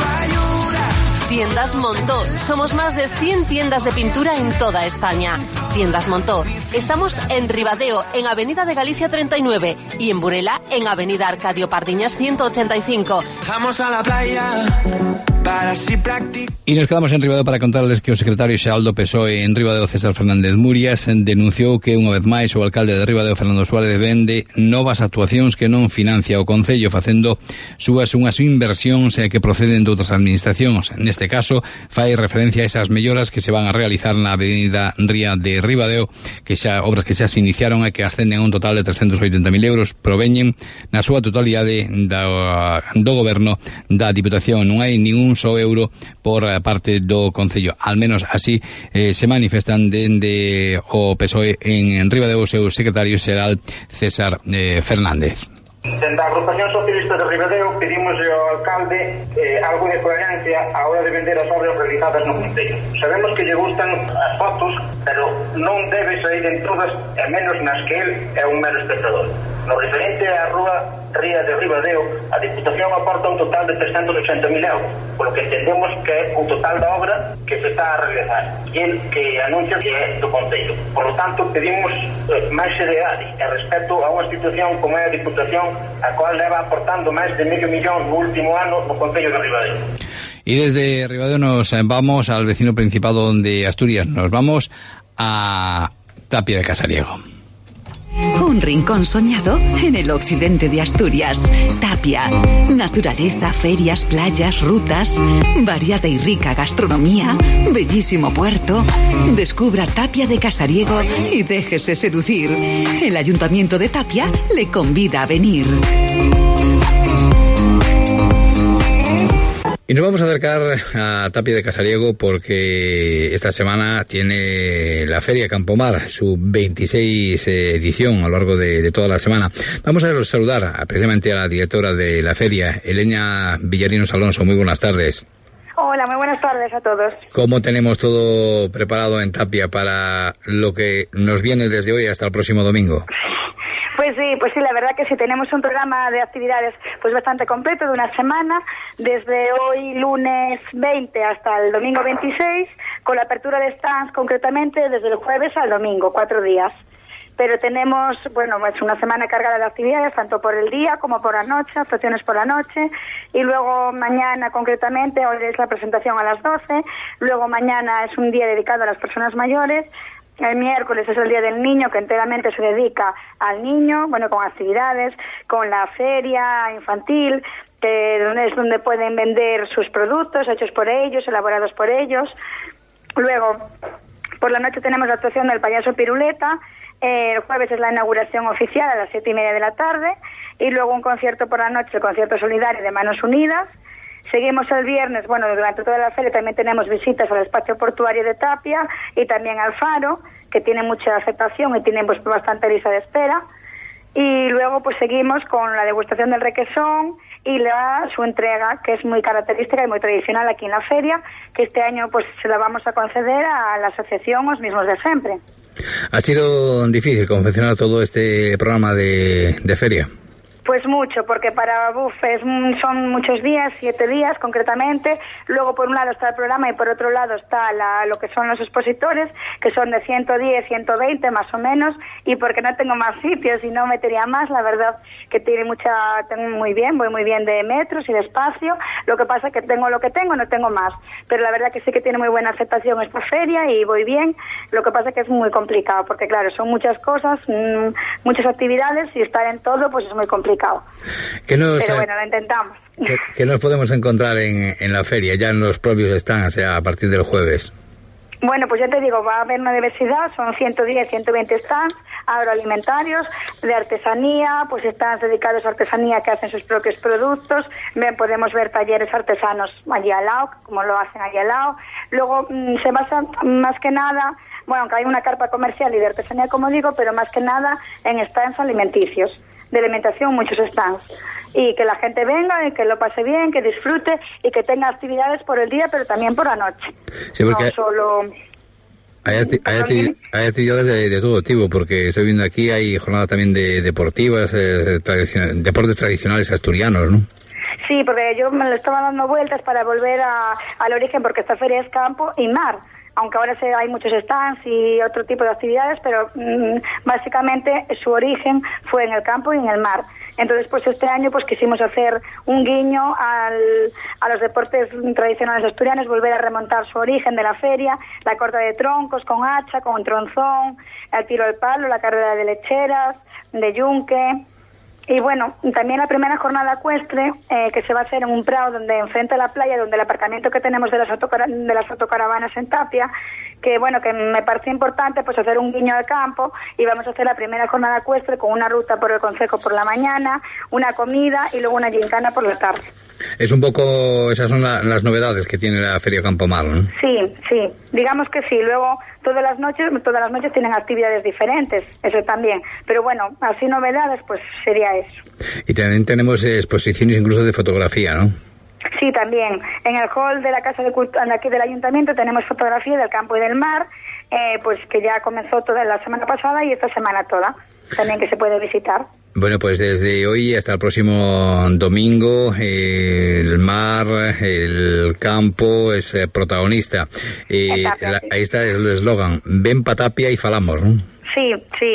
Tiendas Montó. Somos más de cien tiendas de pintura en toda España. Tiendas Montó. Estamos en Ribadeo, en Avenida de Galicia treinta y nueve y en Burela, en Avenida Arcadio Pardiñas ciento ochenta y cinco. Vamos a la playa para así practicar. Y nos quedamos en Ribadeo para contarles que o secretario xeral do P S O E en Ribadeo, César Fernández Murias, denunciou que unha vez máis o alcalde de Ribadeo, Fernando Suárez, vende novas actuacións que non financia o Concello, facendo súas unhas inversións que proceden de outras administracións. Neste caso, fai referencia a esas melloras que se van a realizar na avenida Ría de Ribadeo, que xa obras que xa se iniciaron e que ascenden a un total de trescentos oitenta mil euros, proveñen na súa totalidade da, do goberno da Diputación. Non hai ningún só euro por parte do Concello, al menos así eh, se manifestan dende o P S O E en Ribadeo o seu secretario xeral César eh, Fernández. Dende a Agrupación Socialista de Ribadeo pedimos ao alcalde eh, algo de coherencia a hora de vender as obras realizadas no Concello. Sabemos que lle gustan as fotos, pero non debe sair en todas, e menos nas que él é un mero espectador. No referente á rúa Ría de Ribadeo, a Diputación aporta un total de trescentos ochenta mil euros, polo que entendemos que é o total da obra que se está a realizar, e el que anuncia que é do Concello. Por lo tanto, pedimos eh, máis seriedade e respeto a unha institución como é a Diputación, a cual leva aportando máis de medio millón no último ano no Concello de Ribadeo. Y desde Ribadeo nos vamos al vecino Principado de Asturias, nos vamos a Tapia de Casariego. Un rincón soñado en el occidente de Asturias. Tapia. Naturaleza, ferias, playas, rutas, variada y rica gastronomía, bellísimo puerto. Descubra Tapia de Casariego y déjese seducir. El Ayuntamiento de Tapia le convida a venir. Y nos vamos a acercar a Tapia de Casariego porque esta semana tiene la Feria Campomar, su veintiséis edición a lo largo de, de toda la semana. Vamos a saludar a, precisamente a la directora de la feria, Elena Villarinos Alonso. Muy buenas tardes. Hola, muy buenas tardes a todos. ¿Cómo tenemos todo preparado en Tapia para lo que nos viene desde hoy hasta el próximo domingo? Pues sí, pues sí, la verdad que sí, tenemos un programa de actividades pues bastante completo de una semana, desde hoy lunes veinte hasta el domingo veintiséis. con la apertura de stands concretamente desde el jueves al domingo, cuatro días. Pero tenemos, bueno, es una semana cargada de actividades, tanto por el día como por la noche, actuaciones por la noche, y luego mañana concretamente, hoy es la presentación a las doce, luego mañana es un día dedicado a las personas mayores, el miércoles es el Día del Niño, que enteramente se dedica al niño, bueno, con actividades, con la feria infantil, que es donde pueden vender sus productos hechos por ellos, elaborados por ellos. Luego, por la noche tenemos la actuación del payaso Piruleta. El jueves es la inauguración oficial a las siete y media de la tarde y luego un concierto por la noche, el concierto solidario de Manos Unidas. Seguimos el viernes, bueno, durante toda la feria también tenemos visitas al espacio portuario de Tapia y también al Faro, que tiene mucha aceptación y tienen pues bastante lista de espera. Y luego pues seguimos con la degustación del requesón y la, su entrega, que es muy característica y muy tradicional aquí en la feria, que este año pues se la vamos a conceder a la asociación Os Mismos de Siempre. ¿Ha sido difícil confeccionar todo este programa de, de feria? Pues mucho, porque para Buf es, son muchos días, siete días concretamente. Luego por un lado está el programa y por otro lado está la, lo que son los expositores, que son de ciento diez, ciento veinte más o menos, y porque no tengo más sitios y no metería más, la verdad que tiene mucha, tengo muy bien, voy muy bien de metros y de espacio. Lo que pasa es que tengo lo que tengo, no tengo más, pero la verdad que sí que tiene muy buena aceptación esta feria y voy bien. Lo que pasa es que es muy complicado, porque claro, son muchas cosas, mmm, muchas actividades y estar en todo pues es muy complicado. ¿Qué nos, pero bueno, lo intentamos. ¿qué, qué nos podemos encontrar en, en la feria, ya en los propios stands, o sea, a partir del jueves? Bueno, pues ya te digo, va a haber una diversidad, son ciento diez, ciento veinte stands agroalimentarios, de artesanía, pues stands dedicados a artesanía que hacen sus propios productos. Ven, podemos ver talleres artesanos allí al lado, como lo hacen allí al lado. Luego mmm, se basa más que nada, bueno, aunque hay una carpa comercial y de artesanía, como digo, pero más que nada en stands alimenticios, de alimentación, muchos stands. Y que la gente venga y que lo pase bien, que disfrute y que tenga actividades por el día, pero también por la noche. Sí, porque no solo... Hay, hay, hay actividades de, de todo tipo, porque estoy viendo aquí, hay jornadas también de deportivas, eh, tradicion, deportes tradicionales asturianos, ¿no? Sí, porque yo me lo estaba dando vueltas para volver a, al origen, porque esta feria es campo y mar. Aunque ahora se, hay muchos stands y otro tipo de actividades, pero mmm, básicamente su origen fue en el campo y en el mar. Entonces, pues este año pues quisimos hacer un guiño al, a los deportes tradicionales asturianos, volver a remontar su origen de la feria, la corta de troncos con hacha, con tronzón, el tiro al palo, la carrera de lecheras, de yunque. Y bueno, también la primera jornada ecuestre, eh, que se va a hacer en un prado donde enfrente a la playa, donde el aparcamiento que tenemos de las, autocar de las autocaravanas en Tapia, que bueno, que me pareció importante pues hacer un guiño al campo, y vamos a hacer la primera jornada ecuestre con una ruta por el concejo por la mañana, una comida y luego una gincana por la tarde. Es un poco, esas son la, las novedades que tiene la Feria Campomar, ¿no? Sí, sí, digamos que sí. Luego todas las noches, todas las noches tienen actividades diferentes, eso también. Pero bueno, así novedades, pues sería eso. Y también tenemos exposiciones incluso de fotografía, ¿no? Sí, también. En el hall de la Casa de Cultura, aquí del Ayuntamiento, tenemos fotografía del campo y del mar, eh, pues que ya comenzó toda la semana pasada y esta semana toda, también que se puede visitar. Bueno, pues desde hoy hasta el próximo domingo, eh, el mar, el campo es eh, protagonista. Eh, Tapia, la, sí. Ahí está el eslogan, ven pa' Tapia y falamos, ¿no? Sí, sí.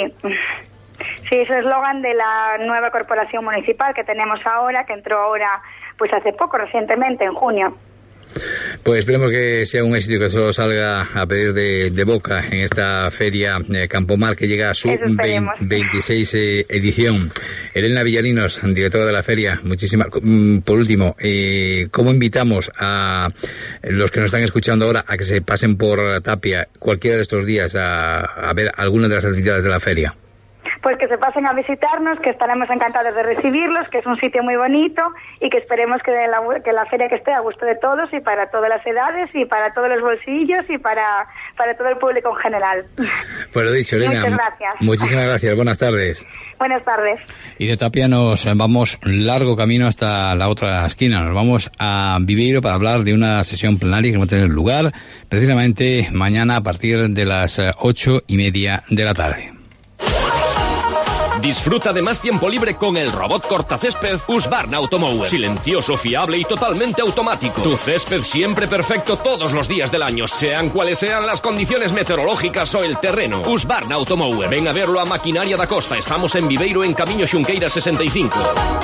Sí, es el eslogan de la nueva corporación municipal que tenemos ahora, que entró ahora, pues hace poco, recientemente, en junio. Pues esperemos que sea un éxito, que todo salga a pedir de, de boca en esta feria eh, Campomar, que llega a su veintiséis eh, edición. Elena Villalinos, directora de la feria, muchísimas. Por último, eh, ¿cómo invitamos a los que nos están escuchando ahora a que se pasen por Tapia cualquiera de estos días a, a ver algunas de las actividades de la feria? Pues que se pasen a visitarnos, que estaremos encantados de recibirlos, que es un sitio muy bonito y que esperemos que la, que la feria que esté a gusto de todos y para todas las edades y para todos los bolsillos y para, para todo el público en general. Pues lo dicho, Elena. Muchas gracias. Muchísimas gracias. Buenas tardes. Buenas tardes. Y de Tapia nos vamos largo camino hasta la otra esquina. Nos vamos a Viveiro para hablar de una sesión plenaria que va a tener lugar precisamente mañana a partir de las ocho y media de la tarde. Disfruta de más tiempo libre con el robot cortacésped Husqvarna Automower. Silencioso, fiable y totalmente automático. Tu césped siempre perfecto todos los días del año, sean cuales sean las condiciones meteorológicas o el terreno. Husqvarna Automower. Ven a verlo a Maquinaria da Costa. Estamos en Viveiro, en Camiño Xunqueira sesenta y cinco.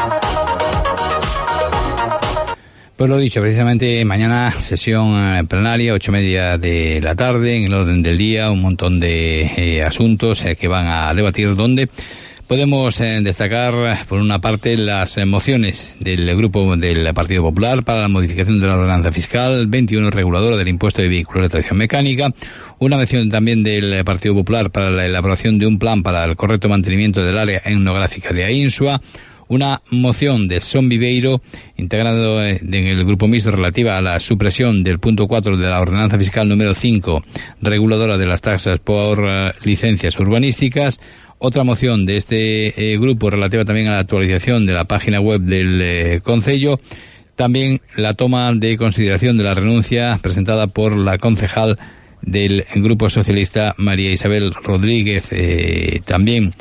Pues lo dicho, precisamente mañana sesión plenaria, ocho y media de la tarde, en el orden del día, un montón de eh, asuntos eh, que van a debatir, donde podemos eh, destacar, por una parte, las eh, mociones del grupo del Partido Popular para la modificación de la ordenanza fiscal veintiuno reguladora del impuesto de vehículos de tracción mecánica, una mención también del Partido Popular para la elaboración de un plan para el correcto mantenimiento del área etnográfica de Ainsua, una moción de Son Viveiro, integrado en el grupo mixto, relativa a la supresión del punto cuatro de la ordenanza fiscal número cinco, reguladora de las tasas por uh, licencias urbanísticas. Otra moción de este eh, grupo relativa también a la actualización de la página web del eh, Concello. También la toma de consideración de la renuncia presentada por la concejal del Grupo Socialista, María Isabel Rodríguez. Eh, también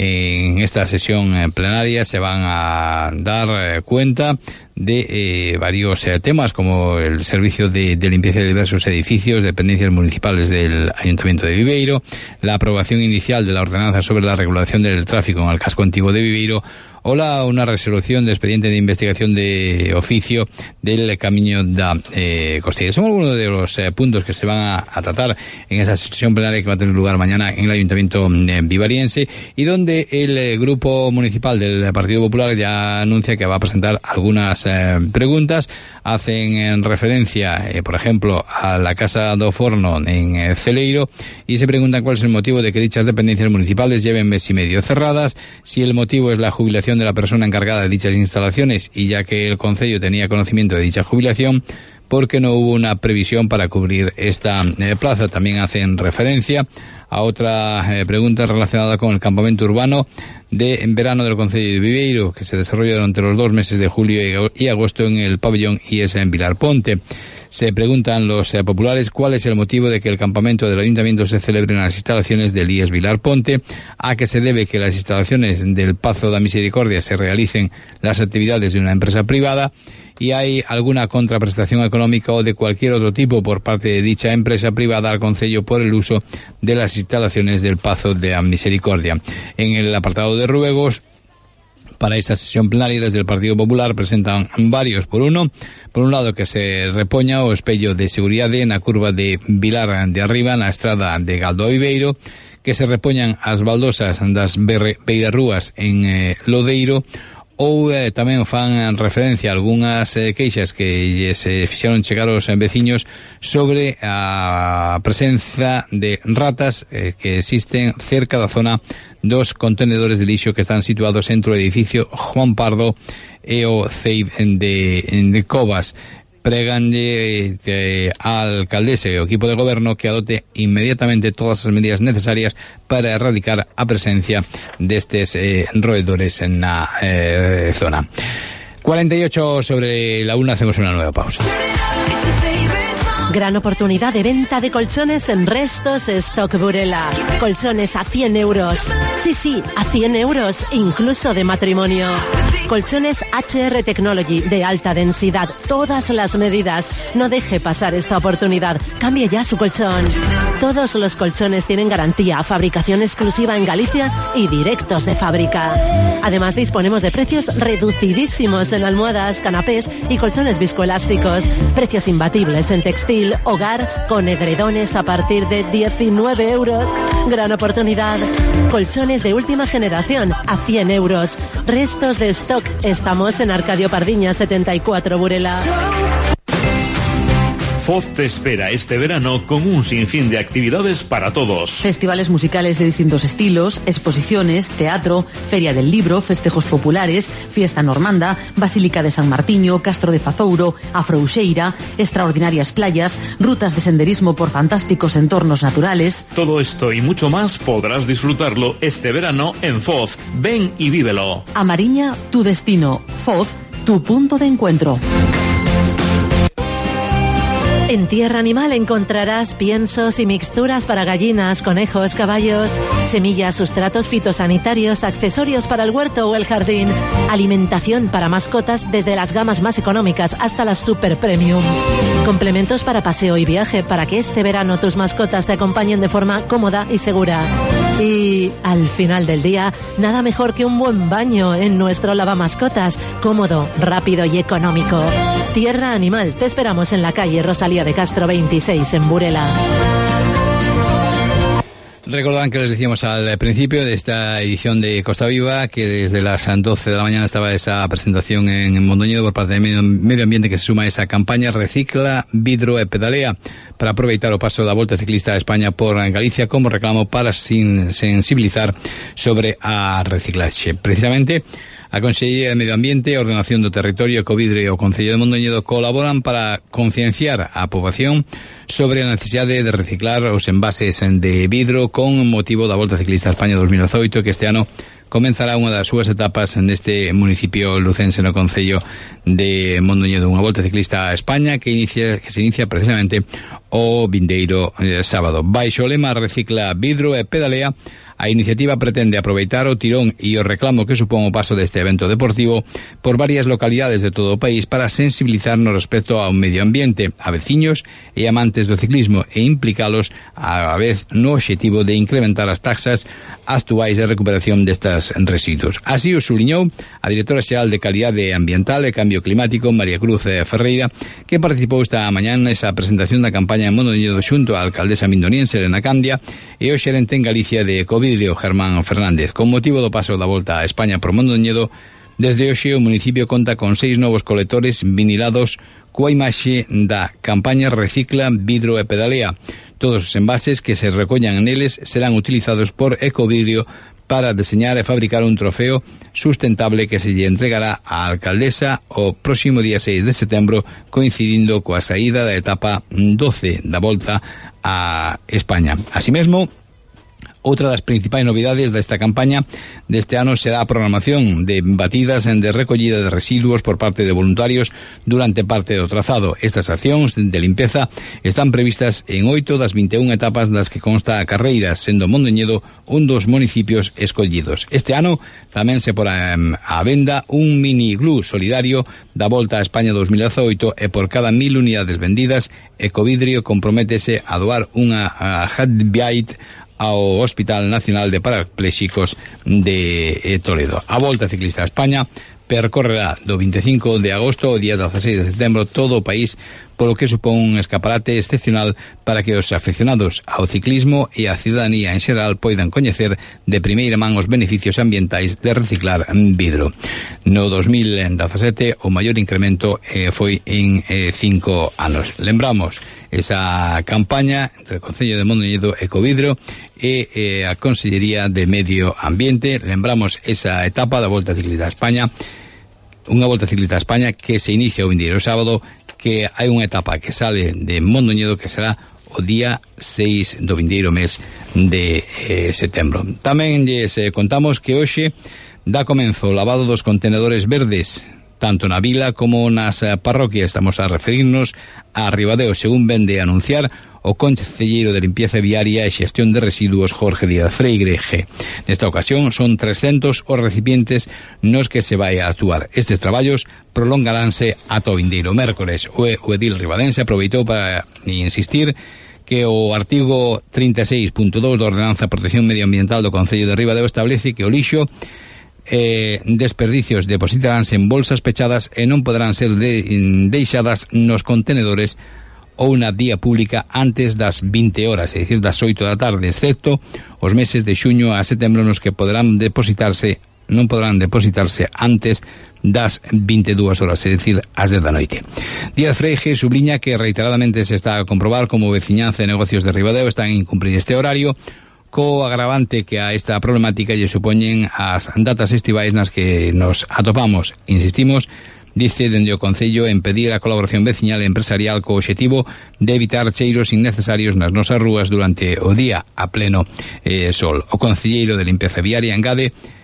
en esta sesión plenaria se van a dar eh, cuenta de eh, varios eh, temas, como el servicio de, de limpieza de diversos edificios, dependencias municipales del Ayuntamiento de Viveiro, la aprobación inicial de la ordenanza sobre la regulación del tráfico en el casco antiguo de Viveiro, o la, una resolución de expediente de investigación de oficio del Camiño da eh, Costeira. Son algunos de los eh, puntos que se van a, a tratar en esa sesión plenaria que va a tener lugar mañana en el Ayuntamiento eh, vivariense, y donde el eh, Grupo Municipal del Partido Popular ya anuncia que va a presentar algunas eh, preguntas. Hacen en referencia, eh, por ejemplo, a la Casa do Forno en eh, Celeiro, y se preguntan cuál es el motivo de que dichas dependencias municipales lleven mes y medio cerradas, si el motivo es la jubilación de la persona encargada de dichas instalaciones, y ya que el Concello tenía conocimiento de dicha jubilación, porque no hubo una previsión para cubrir esta eh, plaza. También hacen referencia a otra eh, pregunta relacionada con el campamento urbano de en verano del Concello de Viveiro, que se desarrolla durante los dos meses de julio y agosto en el pabellón I E S en Vilar Ponte. Se preguntan los eh, populares cuál es el motivo de que el campamento del Ayuntamiento se celebre en las instalaciones del I E S Vilar Ponte, a qué se debe que las instalaciones del Pazo da Misericordia se realicen las actividades de una empresa privada, y hay alguna contraprestación económica o de cualquier otro tipo por parte de dicha empresa privada al Concello por el uso de las instalaciones del Pazo da Misericordia. En el apartado de ruegos, para esta sesión plenaria, desde el Partido Popular presentan varios. Por uno, por un lado, que se repoña o espello de seguridade na curva de Vilar de Arriba, na estrada de Galdo a Viveiro, que se repoñan as baldosas das beirarrúas en eh, Lodeiro, ou eh, tamén fan referencia a algunhas eh, queixas que se fixeron chegar aos veciños sobre a presenza de ratas eh, que existen cerca da zona dos contenedores de lixo que están situados entre o edificio Juan Pardo e o C E I de, de Covas. Preganlle eh, al alcaldesa e o equipo de goberno que adote inmediatamente todas as medidas necesarias para erradicar a presencia destes eh, roedores na eh, zona. cuarenta y ocho sobre la una, hacemos una nueva pausa. Gran oportunidad de venta de colchones en Restos Stock Burela. Colchones a cien euros. Sí, sí, a cien euros, incluso de matrimonio. Colchones H R Technology de alta densidad, todas las medidas. No deje pasar esta oportunidad. Cambie ya su colchón. Todos los colchones tienen garantía, fabricación exclusiva en Galicia y directos de fábrica. Además, disponemos de precios reducidísimos en almohadas, canapés y colchones viscoelásticos. Precios imbatibles en textil, hogar, con edredones a partir de diecinueve euros. Gran oportunidad. Colchones de última generación a cien euros. Restos de stock. Estamos en Arcadio Pardiñas setenta y cuatro, Burela. Foz te espera este verano con un sinfín de actividades para todos. Festivales musicales de distintos estilos, exposiciones, teatro, feria del libro, festejos populares, fiesta normanda, Basílica de San Martiño, Castro de Fazouro, Afrouxeira, extraordinarias playas, rutas de senderismo por fantásticos entornos naturales. Todo esto y mucho más podrás disfrutarlo este verano en Foz. Ven y vívelo. A Mariña, tu destino. Foz, tu punto de encuentro. En Tierra Animal encontrarás piensos y mixturas para gallinas, conejos, caballos, semillas, sustratos fitosanitarios, accesorios para el huerto o el jardín, alimentación para mascotas desde las gamas más económicas hasta las super premium, complementos para paseo y viaje para que este verano tus mascotas te acompañen de forma cómoda y segura. Y al final del día, nada mejor que un buen baño en nuestro lavamascotas, cómodo, rápido y económico. Tierra Animal, te esperamos en la calle Rosalía de Castro veintiséis en Burela. Recordarán que les decíamos al principio de esta edición de Costa Viva que desde las doce de la mañana estaba esa presentación en Mondoñedo por parte de Medio Ambiente, que se suma a esa campaña Recicla, Vidro e Pedalea para aproveitar o paso da Volta Ciclista a España por Galicia como reclamo para sin sensibilizar sobre a reciclaxe. Precisamente a Consellería de Medio Ambiente, Ordenación do Territorio, Ecovidro e o Concello de Mondoñedo colaboran para concienciar a poboación sobre a necesidade de reciclar os envases de vidro con motivo da Volta Ciclista a España dos mil dezoito, que este ano comenzará unha das súas etapas neste municipio lucense no Concello de Mondoñedo, unha Volta Ciclista a España que inicia que se inicia precisamente o vindeiro eh, sábado. Baixo o lema Recicla, Vidro e Pedalea, a iniciativa pretende aproveitar o tirón e o reclamo que supón o paso deste evento deportivo por varias localidades de todo o país para sensibilizar no respecto ao medio ambiente, a veciños e amantes do ciclismo e implicalos á vez no obxectivo de incrementar as taxas actuais de recuperación destas residuos. Así o subliñou a directora xeral de Calidade Ambiental e Cambio Climático, María Cruz Ferreira, que participou esta mañá nesa presentación da campaña en Mondoñedo xunto á alcaldesa mindoniense Elena Candia e o xerente en Galicia de Ecovidro, Germán Fernández. Con motivo do paso da Volta a España por Mondoñedo, desde hoxe o municipio conta con seis novos colectores vinilados coa imaxe da campaña Recicla, Vidro e Pedalea. Todos os envases que se recollan neles serán utilizados por Ecovidro para deseñar e fabricar un trofeo sustentable que se lle entregará á alcaldesa o próximo día seis de setembro, coincidindo coa saída da etapa doce da Volta a España. Así mesmo, outra das principais novidades desta campaña deste ano será a programación de batidas de recollida de residuos por parte de voluntarios durante parte do trazado. Estas accións de limpeza están previstas en oito das vinte e unha etapas das que consta a carreira, sendo Mondoñedo un dos municipios escollidos. Este ano tamén se porá á venda un mini iglú solidario da Volta a España dos mil dezoito e por cada mil unidades vendidas, Ecovidrio comprométese a doar unha Hatbite ao Hospital Nacional de Parapléxicos de Toledo. A Volta Ciclista a España percorrerá do vinte e cinco de agosto ao día dezaseis de setembro todo o país, polo que supón un escaparate excepcional para que os aficionados ao ciclismo e a ciudadanía en xeral poidan coñecer de primeira man os beneficios ambientais de reciclar vidro. No dos mil dezasete o maior incremento eh, foi en eh, cinco anos. Lembramos esa campaña entre o Concello de Mondoñedo, Ecovidro e eh, a Consellería de Medio Ambiente. Lembramos esa etapa da Volta Ciclista a España, unha Volta Ciclista a España que se inicia o vindeiro sábado, que hai unha etapa que sale de Mondoñedo que será o día seis do vindeiro mes de eh, setembro. Tamén lles eh, contamos que hoxe dá comenzo o lavado dos contenedores verdes tanto na vila como nas parroquias. Estamos a referirnos a Ribadeo, según vende anunciar o concelleiro de Limpieza Viaria e Xestión de Residuos Jorge Díaz Freire G. Nesta ocasión son trescentos os recipientes nos que se vai a actuar. Estes traballos prolongaránse ata o vindeiro mércores. O edil ribadense aproveitou para insistir que o artigo trinta e seis punto dous da Ordenanza de Protección Medioambiental do Concello de Ribadeo establece que o lixo Eh, desperdicios depositaránse en bolsas pechadas e non poderán ser de, deixadas nos contenedores ou na vía pública antes das vinte horas, é dicir, das oito da tarde, excepto os meses de xuño a setembro nos que poderán depositarse non podrán depositarse antes das vinte e dúas horas, é dicir, ás dez da noite. Díaz Freire subliña que reiteradamente se está a comprobar como veciñanza e negocios de Ribadeo están a incumprir este horario, co agravante que a esta problemática lle supoñen as datas estivais nas que nos atopamos. Insistimos, dice dende o Concello, en pedir a colaboración veciñal e empresarial co obxectivo de evitar cheiros innecesarios nas nosas rúas durante o día a pleno eh, sol. O concelleiro de Limpieza Viaria engade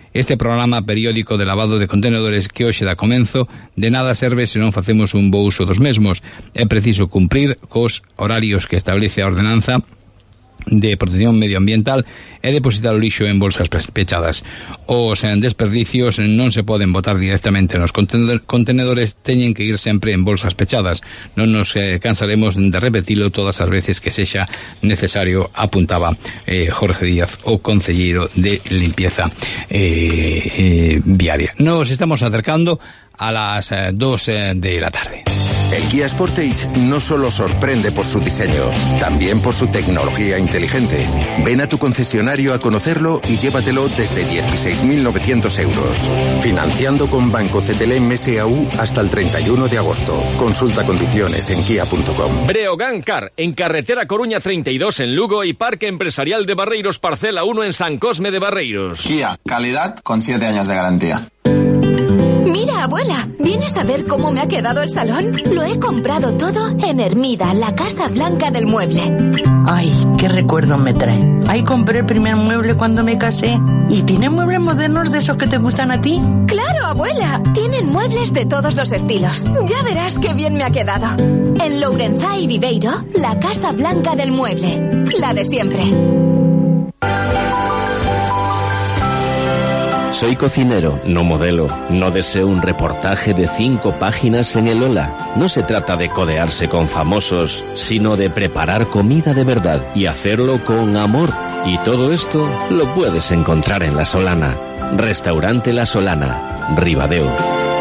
Este programa periódico de lavado de contenedores que hoxe dá comenzo de nada serve se non facemos un bo uso dos mesmos. É preciso cumprir cos horarios que establece a ordenanza de protección medioambiental e depositar o lixo en bolsas pechadas. Os desperdicios non se poden botar directamente nos contenedores, teñen que ir sempre en bolsas pechadas. Non nos eh, cansaremos de repetilo todas as veces que sexa necesario, apuntaba eh, Jorge Díaz, o concelleiro de limpieza eh, eh, viaria. Nos estamos acercando a las eh, dos eh, de la tarde. El Kia Sportage no solo sorprende por su diseño, también por su tecnología inteligente. Ven a tu concesionario a conocerlo y llévatelo desde dieciséis mil novecientos euros. Financiando con Banco C T L M S A U hasta el treinta y uno de agosto. Consulta condiciones en kia punto com. Breogán Car, en carretera Coruña treinta y dos en Lugo y Parque Empresarial de Barreiros, parcela uno en San Cosme de Barreiros. Kia, calidad con siete años de garantía. Mira, abuela, ¿vienes a ver cómo me ha quedado el salón? Lo he comprado todo en Hermida, la Casa Blanca del Mueble. Ay, qué recuerdo me trae. Ahí compré el primer mueble cuando me casé. ¿Y tiene muebles modernos de esos que te gustan a ti? ¡Claro, abuela! Tienen muebles de todos los estilos. Ya verás qué bien me ha quedado. En Lourenzá y Viveiro, la Casa Blanca del Mueble. La de siempre. Soy cocinero, no modelo. No deseo un reportaje de cinco páginas en el Ola. No se trata de codearse con famosos, sino de preparar comida de verdad y hacerlo con amor. Y todo esto lo puedes encontrar en La Solana. Restaurante La Solana, Ribadeo.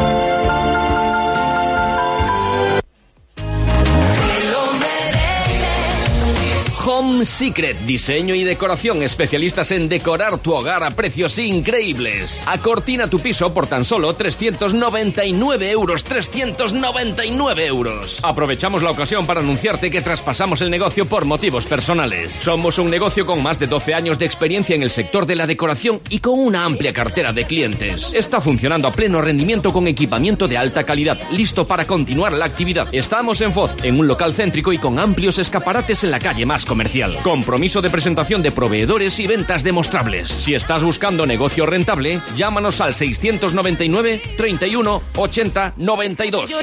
Home Secret, diseño y decoración, especialistas en decorar tu hogar a precios increíbles. Acortina tu piso por tan solo trescientos noventa y nueve euros, trescientos noventa y nueve euros. Aprovechamos la ocasión para anunciarte que traspasamos el negocio por motivos personales. Somos un negocio con más de doce años de experiencia en el sector de la decoración y con una amplia cartera de clientes. Está funcionando a pleno rendimiento con equipamiento de alta calidad, listo para continuar la actividad. Estamos en Foz, en un local céntrico y con amplios escaparates en la calle más comercial. Compromiso de presentación de proveedores y ventas demostrables. Si estás buscando negocio rentable, llámanos al seiscientos noventa y nueve, treinta y uno, ochenta, noventa y dos.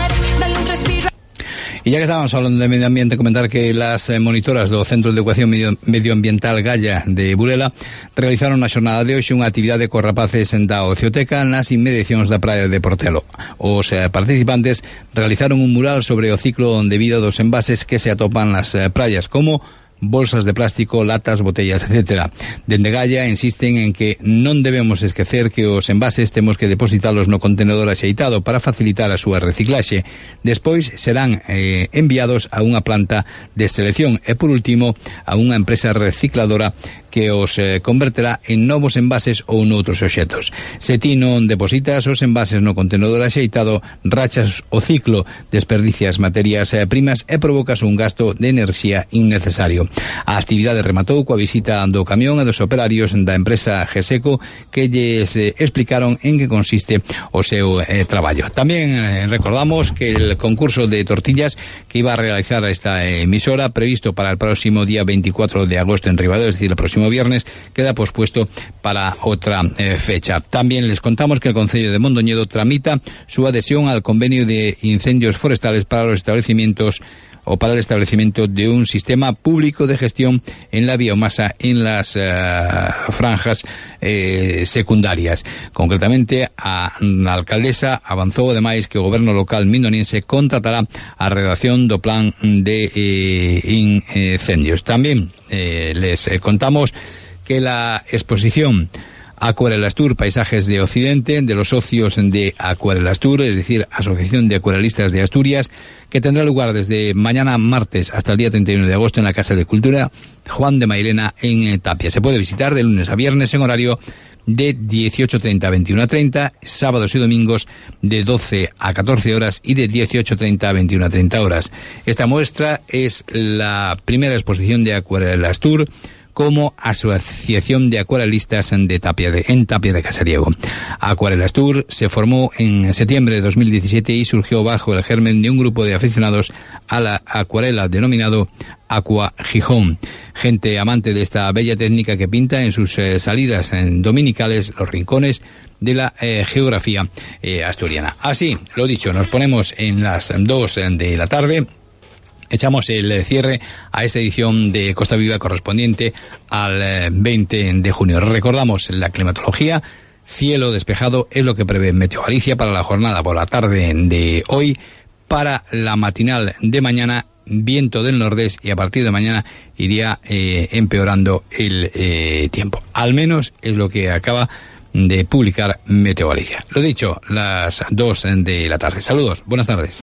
Y ya que estábamos hablando de medio ambiente, comentar que las eh, monitoras do Centro de Educación Medio, Medioambiental Galla de Burela realizaron na xornada de hoxe unha actividade cos rapaces da Ocioteca nas inmediacións da praia de Portelo. Os eh, participantes realizaron un mural sobre o ciclo de vida dos envases que se atopan nas eh, praias, como bolsas de plástico, latas, botellas, etcétera. Dende Galla insisten en que non debemos esquecer que os envases temos que depositalos no contenedor axeitado para facilitar a súa reciclaxe. Despois serán eh, enviados a unha planta de selección e, por último, a unha empresa recicladora que os eh, converterá en novos envases ou noutros obxetos. Se ti non depositas os envases no contenedor axeitado, rachas o ciclo, desperdicias materias eh, primas e provocas un gasto de enerxía innecesario. A actividade rematou coa visita do camión e dos operarios da empresa GESECO que lles eh, explicaron en que consiste o seu eh, traballo. Tamén eh, recordamos que el concurso de tortillas que iba a realizar esta emisora previsto para el próximo día veinticuatro de agosto en Ribadeo, es decir, el próximo viernes, queda pospuesto para otra eh, fecha. También les contamos que el Concello de Mondoñedo tramita su adhesión al convenio de incendios forestales para los establecimientos o para el establecimiento de un sistema público de gestión en la biomasa en las uh, franjas eh, secundarias. Concretamente, a la alcaldesa avanzou ademais que o goberno local mindoniense contratará a redacción do plan de eh, incendios. También eh, les eh, contamos que la exposición Acuarelas Tour, Paisajes de Occidente, de los socios de Acuarelas Tour, es decir, Asociación de Acuarelistas de Asturias, que tendrá lugar desde mañana martes hasta el día treinta y uno de agosto en la Casa de Cultura Juan de Mairena en Tapia. Se puede visitar de lunes a viernes en horario de dieciocho treinta a veintiuno treinta, sábados y domingos de doce a catorce horas y de dieciocho treinta a veintiuno treinta horas. Esta muestra es la primera exposición de Acuarelas Tour como Asociación de Acuarelistas de Tapia de, en Tapia de Casariego. Acuarelas Tour se formó en septiembre de dos mil diecisiete y surgió bajo el germen de un grupo de aficionados a la acuarela denominado Aqua Gijón. gente amante de esta bella técnica que pinta en sus eh, salidas en dominicales los rincones de la eh, geografía eh, asturiana. Así, lo dicho, nos ponemos en las dos de la tarde. Echamos el cierre a esta edición de Costa Viva correspondiente al veinte de junio. Recordamos la climatología. Cielo despejado es lo que prevé Meteo Galicia para la jornada por la tarde de hoy. Para la matinal de mañana, viento del nordés, y a partir de mañana iría eh, empeorando el eh, tiempo. Al menos es lo que acaba de publicar Meteo Galicia. Lo dicho, las dos de la tarde. Saludos, buenas tardes.